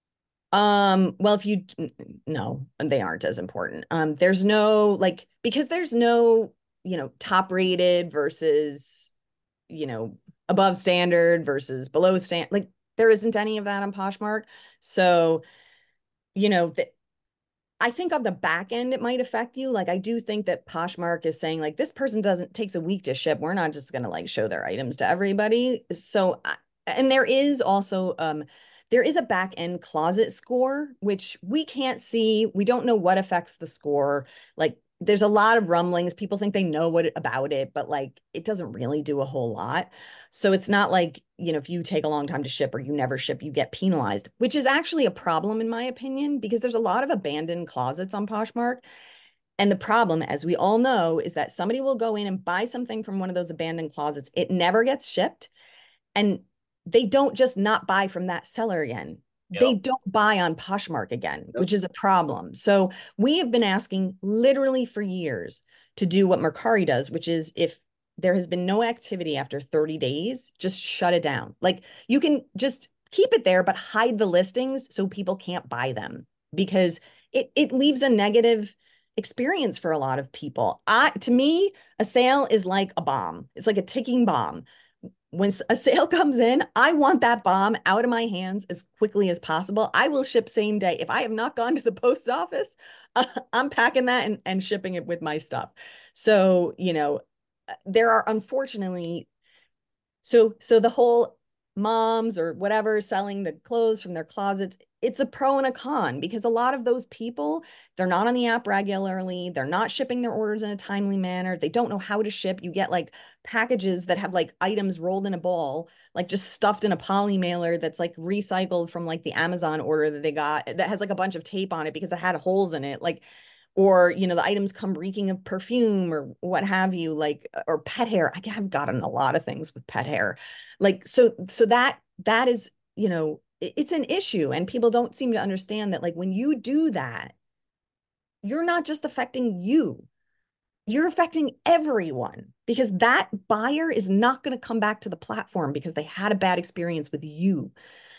Um, well, if you, no, they aren't as important. Um, there's no, like, because there's no, you know, top rated versus, you know, above standard versus below standard. Like, there isn't any of that on Poshmark. So, you know, th I think on the back end, it might affect you. Like, I do think that Poshmark is saying, like, this person doesn't takes a week to ship. We're not just going to like show their items to everybody. So, I- and there is also, um, there is a back end closet score, which we can't see. We don't know what affects the score. Like, there's a lot of rumblings. People think they know what about it, but like, it doesn't really do a whole lot. So it's not like, you know, if you take a long time to ship or you never ship, you get penalized, which is actually a problem in my opinion, because there's a lot of abandoned closets on Poshmark. And the problem, as we all know, is that somebody will go in and buy something from one of those abandoned closets. It never gets shipped. And they don't just not buy from that seller again. They Yep. don't buy on Poshmark again, Yep. which is a problem. So we have been asking literally for years to do what Mercari does, which is if there has been no activity after thirty days, just shut it down. Like, you can just keep it there, but hide the listings so people can't buy them, because it, it leaves a negative experience for a lot of people. I, to me, a sale is like a bomb. It's like a ticking bomb. When a sale comes in, I want that bomb out of my hands as quickly as possible. I will ship same day. If I have not gone to the post office, uh, I'm packing that and, and shipping it with my stuff. So, you know, uh, there are unfortunately, so so the whole moms or whatever selling the clothes from their closets, it's a pro and a con, because a lot of those people, they're not on the app regularly, they're not shipping their orders in a timely manner, they don't know how to ship. You get like packages that have like items rolled in a ball, like just stuffed in a poly mailer that's like recycled from like the Amazon order that they got that has like a bunch of tape on it because it had holes in it. Like, or, you know, the items come reeking of perfume or what have you, like, or pet hair. I have gotten a lot of things with pet hair. Like, so, so that, that is, you know, it, it's an issue, and people don't seem to understand that, like, when you do that, you're not just affecting you, you're affecting everyone, because that buyer is not going to come back to the platform because they had a bad experience with you.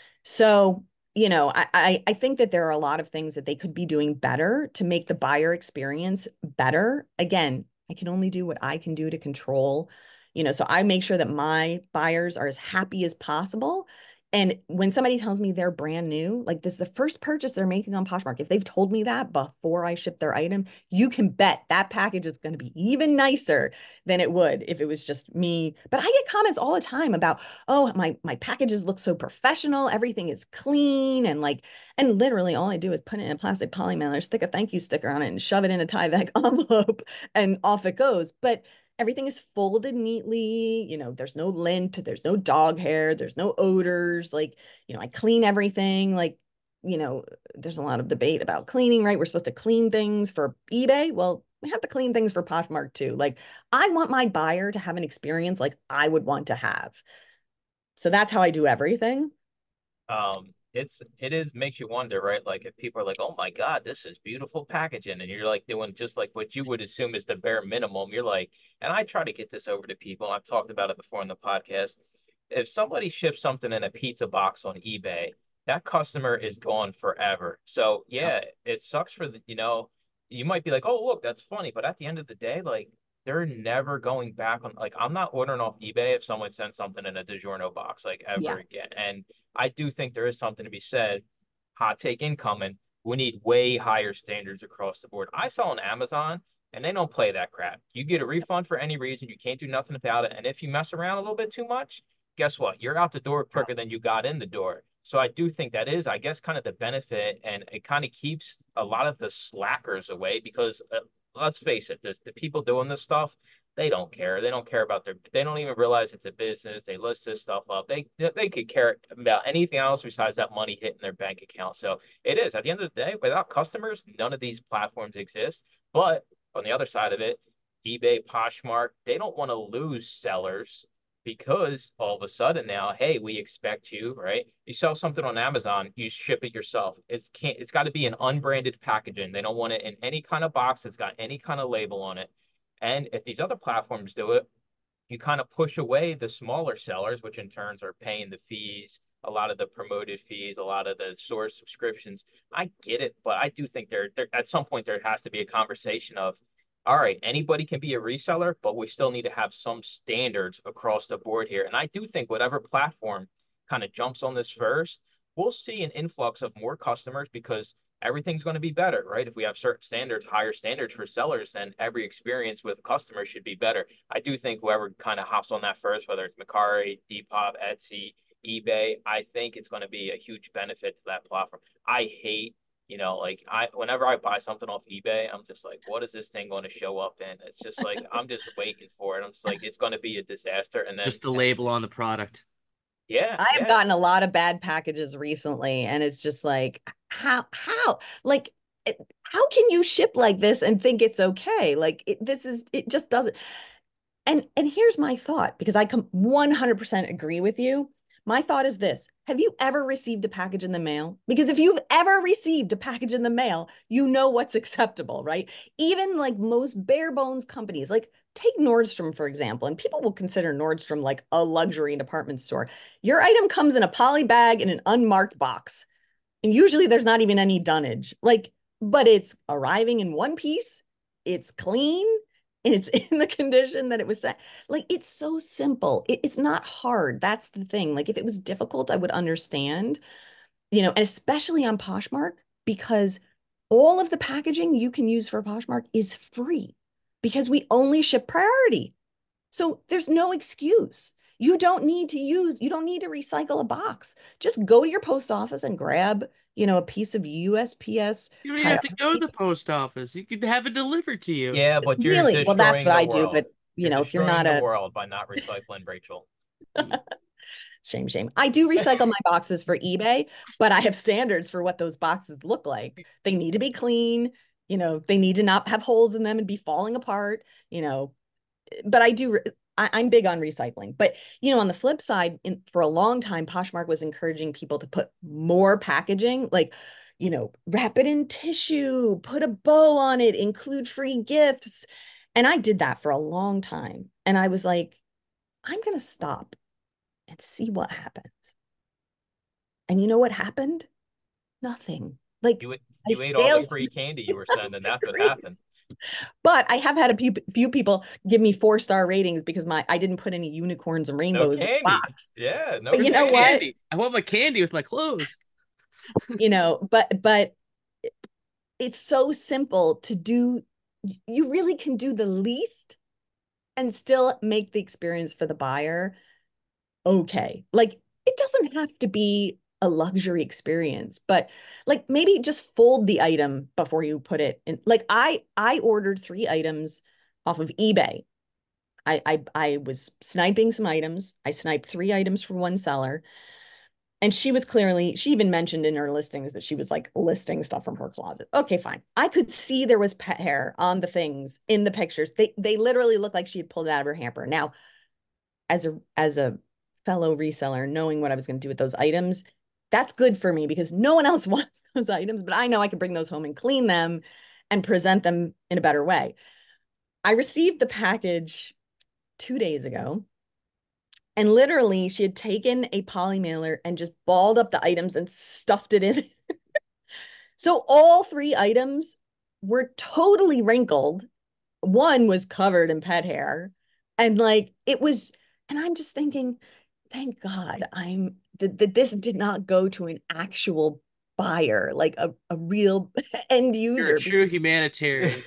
So, you know, I, I think that there are a lot of things that they could be doing better to make the buyer experience better. Again, I can only do what I can do to control, you know, so I make sure that my buyers are as happy as possible. And when somebody tells me they're brand new, like this is the first purchase they're making on Poshmark, if they've told me that before I ship their item, you can bet that package is going to be even nicer than it would if it was just me. But I get comments all the time about, oh, my my packages look so professional, everything is clean, and like, and literally all I do is put it in a plastic poly mailer, stick a thank you sticker on it, and shove it in a Tyvek envelope, and off it goes. But everything is folded neatly. You know, there's no lint, there's no dog hair, there's no odors. Like, you know, I clean everything. Like, you know, there's a lot of debate about cleaning, right? We're supposed to clean things for eBay. Well, we have to clean things for Poshmark too. Like, I want my buyer to have an experience like I would want to have. So that's how I do everything. Um, it's it is makes you wonder, right? Like if people are like, "Oh my God, this is beautiful packaging," and you're like doing just like what you would assume is the bare minimum. You're like, and I try to get this over to people. I've talked about it before in the podcast. If somebody ships something in a pizza box on eBay, that customer is gone forever. So Yep. yeah, it sucks for the, you know, you might be like, "Oh, look, that's funny," but at the end of the day, like they're never going back on, like I'm not ordering off eBay if someone sends something in a DiGiorno box like ever Yeah. again. And I do think there is something to be said. Hot take incoming. We need way higher standards across the board. I saw on Amazon, and they don't play that crap. You get a refund for any reason. You can't do nothing about it. And if you mess around a little bit too much, guess what? You're out the door quicker than you got in the door. So I do think that is, I guess, kind of the benefit, and it kind of keeps a lot of the slackers away because uh, let's face it, this, the people doing this stuff, they don't care. They don't care about their. They don't even realize it's a business. They list this stuff up. They they could care about anything else besides that money hitting their bank account. So it is at the end of the day, without customers, none of these platforms exist. But on the other side of it, eBay, Poshmark, they don't want to lose sellers because all of a sudden now, hey, we expect you, right? You sell something on Amazon, you ship it yourself. It's can't. It's got to be an unbranded packaging. They don't want it in any kind of box that's got any kind of label on it. And if these other platforms do it, you kind of push away the smaller sellers, which in turns are paying the fees, a lot of the promoted fees, a lot of the source subscriptions. I get it, but I do think there, there at some point there has to be a conversation of, all right, anybody can be a reseller, but we still need to have some standards across the board here. And I do think whatever platform kind of jumps on this first, we'll see an influx of more customers because everything's going to be better, right? If we have certain standards, higher standards for sellers, then every experience with customers should be better. I do think whoever kind of hops on that first, whether it's Mercari, Depop, Etsy, eBay, I think it's going to be a huge benefit to that platform. I hate, you know, like I, whenever I buy something off eBay, I'm just like, what is this thing going to show up in? It's just like, I'm just waiting for it. I'm just like, it's going to be a disaster. And then, Just the label on the product. yeah, I have yeah. gotten a lot of bad packages recently, and it's just like, how, how, like, it, how can you ship like this and think it's okay? Like, it, this is, it just doesn't. And and here's my thought, because I come one hundred percent agree with you. My thought is this: have you ever received a package in the mail? Because if you've ever received a package in the mail, you know what's acceptable, right? Even like most bare bones companies, like take Nordstrom, for example, and people will consider Nordstrom like a luxury department store. Your item comes in a poly bag in an unmarked box. And usually there's not even any dunnage. Like, but it's arriving in one piece, it's clean, and it's in the condition that it was set. Like, it's so simple. It, it's not hard. That's the thing. Like, if it was difficult, I would understand, you know, and especially on Poshmark, because all of the packaging you can use for Poshmark is free because we only ship priority. So there's no excuse. You don't need to use, you don't need to recycle a box. Just go to your post office and grab, you know, a piece of U S P S You don't even have to go to priority. the post office. You could have it delivered to you. Yeah, but you're Really? Well, that's destroying what the I do. world. But, you You're know, if you're destroying not the a world by not recycling, Rachel. shame, shame. I do recycle my boxes for eBay, but I have standards for what those boxes look like. They need to be clean. You know, they need to not have holes in them and be falling apart, you know. But I do, I, I'm big on recycling. But, you know, on the flip side, in, for a long time, Poshmark was encouraging people to put more packaging, like, you know, wrap it in tissue, put a bow on it, include free gifts. And I did that for a long time. And I was like, I'm going to stop and see what happens. And you know what happened? Nothing. Like, You, I you ate all the sailed free through candy you were sending. That's what great. happened. But I have had a few, few people give me four star ratings because my I didn't put any unicorns and No rainbows in the candy. box. Yeah, no But you know candy. what? Candy. I want my candy with my clothes. You know, but but it's so simple to do. You really can do the least and still make the experience for the buyer okay. Like, it doesn't have to be a luxury experience, but like maybe just fold the item before you put it in. Like I I ordered three items off of eBay. I I I was sniping some items. I sniped three items from one seller. And she was clearly, she even mentioned in her listings that she was like listing stuff from her closet. Okay, fine. I could see there was pet hair on the things in the pictures. They they literally looked like she had pulled it out of her hamper. Now, as a as a fellow reseller, knowing what I was going to do with those items, that's good for me because no one else wants those items, but I know I can bring those home and clean them and present them in a better way. I received the package two days ago. And literally, she had taken a poly mailer and just balled up the items and stuffed it in. So all three items were totally wrinkled. One was covered in pet hair. And like it was, and I'm just thinking, thank God I'm that, that this did not go to an actual buyer, like a, a real end user. You're a true humanitarian.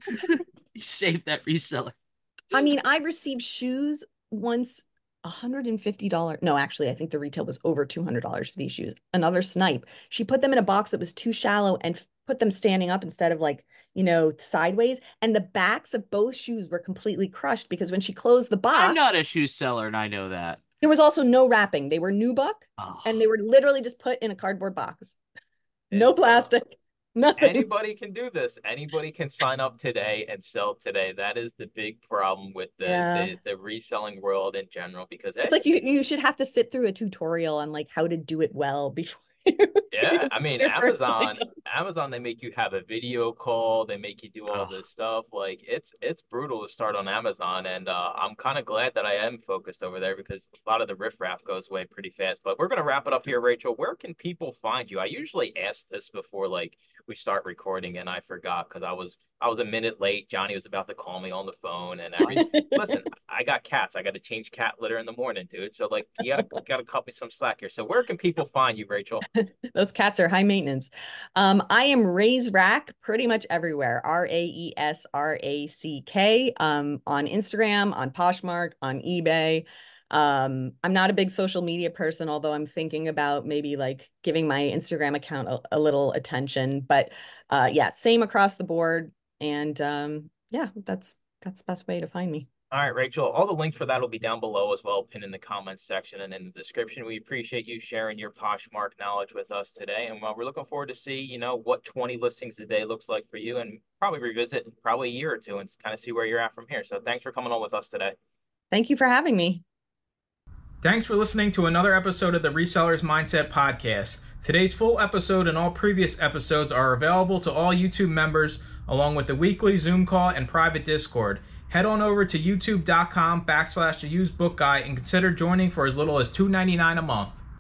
You saved that reseller. I mean, I received shoes once. one hundred fifty dollars. No, actually, I think the retail was over two hundred dollars for these shoes. Another snipe. She put them in a box that was too shallow and put them standing up instead of like, you know, sideways. And the backs of both shoes were completely crushed because when she closed the box, I'm not a shoe seller, and I know that. there was also no wrapping. They were nubuck Oh. and they were literally just put in a cardboard box. No It's, uh, plastic. Nothing. Anybody can do this. Anybody can sign up today and sell today. That is the big problem with the Yeah. the, the reselling world in general because hey, It's like you you should have to sit through a tutorial on like how to do it well before you yeah, I mean your first Amazon, item. Amazon they make you have a video call, they make you do all Ugh. this stuff. Like it's it's brutal to start on Amazon and uh, I'm kind of glad that I am focused over there because a lot of the riffraff goes away pretty fast. But we're gonna wrap it up here, Rachel. Where can people find you? I usually ask this before like we start recording and I forgot because I was I was a minute late. Johnny was about to call me on the phone and every listen, I got cats. I got to change cat litter in the morning, dude. So like you gotta gotta cut me some slack here. So where can people find you, Rachel? Those cats are high maintenance. Um, I am Raise Rack pretty much everywhere. R A E S R A C K. Um, on Instagram, on Poshmark, on eBay. Um, I'm not a big social media person, although I'm thinking about maybe like giving my Instagram account a, a little attention. But uh, yeah, same across the board. And um, yeah, that's that's the best way to find me. All right, Rachel, all the links for that will be down below as well, pinned in the comments section and in the description. We appreciate you sharing your Poshmark knowledge with us today. And well, we're looking forward to see, you know, what twenty listings a day looks like for you and probably revisit in probably a year or two and kind of see where you're at from here. So thanks for coming on with us today. Thank you for having me. Thanks for listening to another episode of the Resellers Mindset Podcast. Today's full episode and all previous episodes are available to all YouTube members, along with the weekly Zoom call and private Discord. Head on over to youtube.com backslash the used book guy and consider joining for as little as two ninety-nine a month.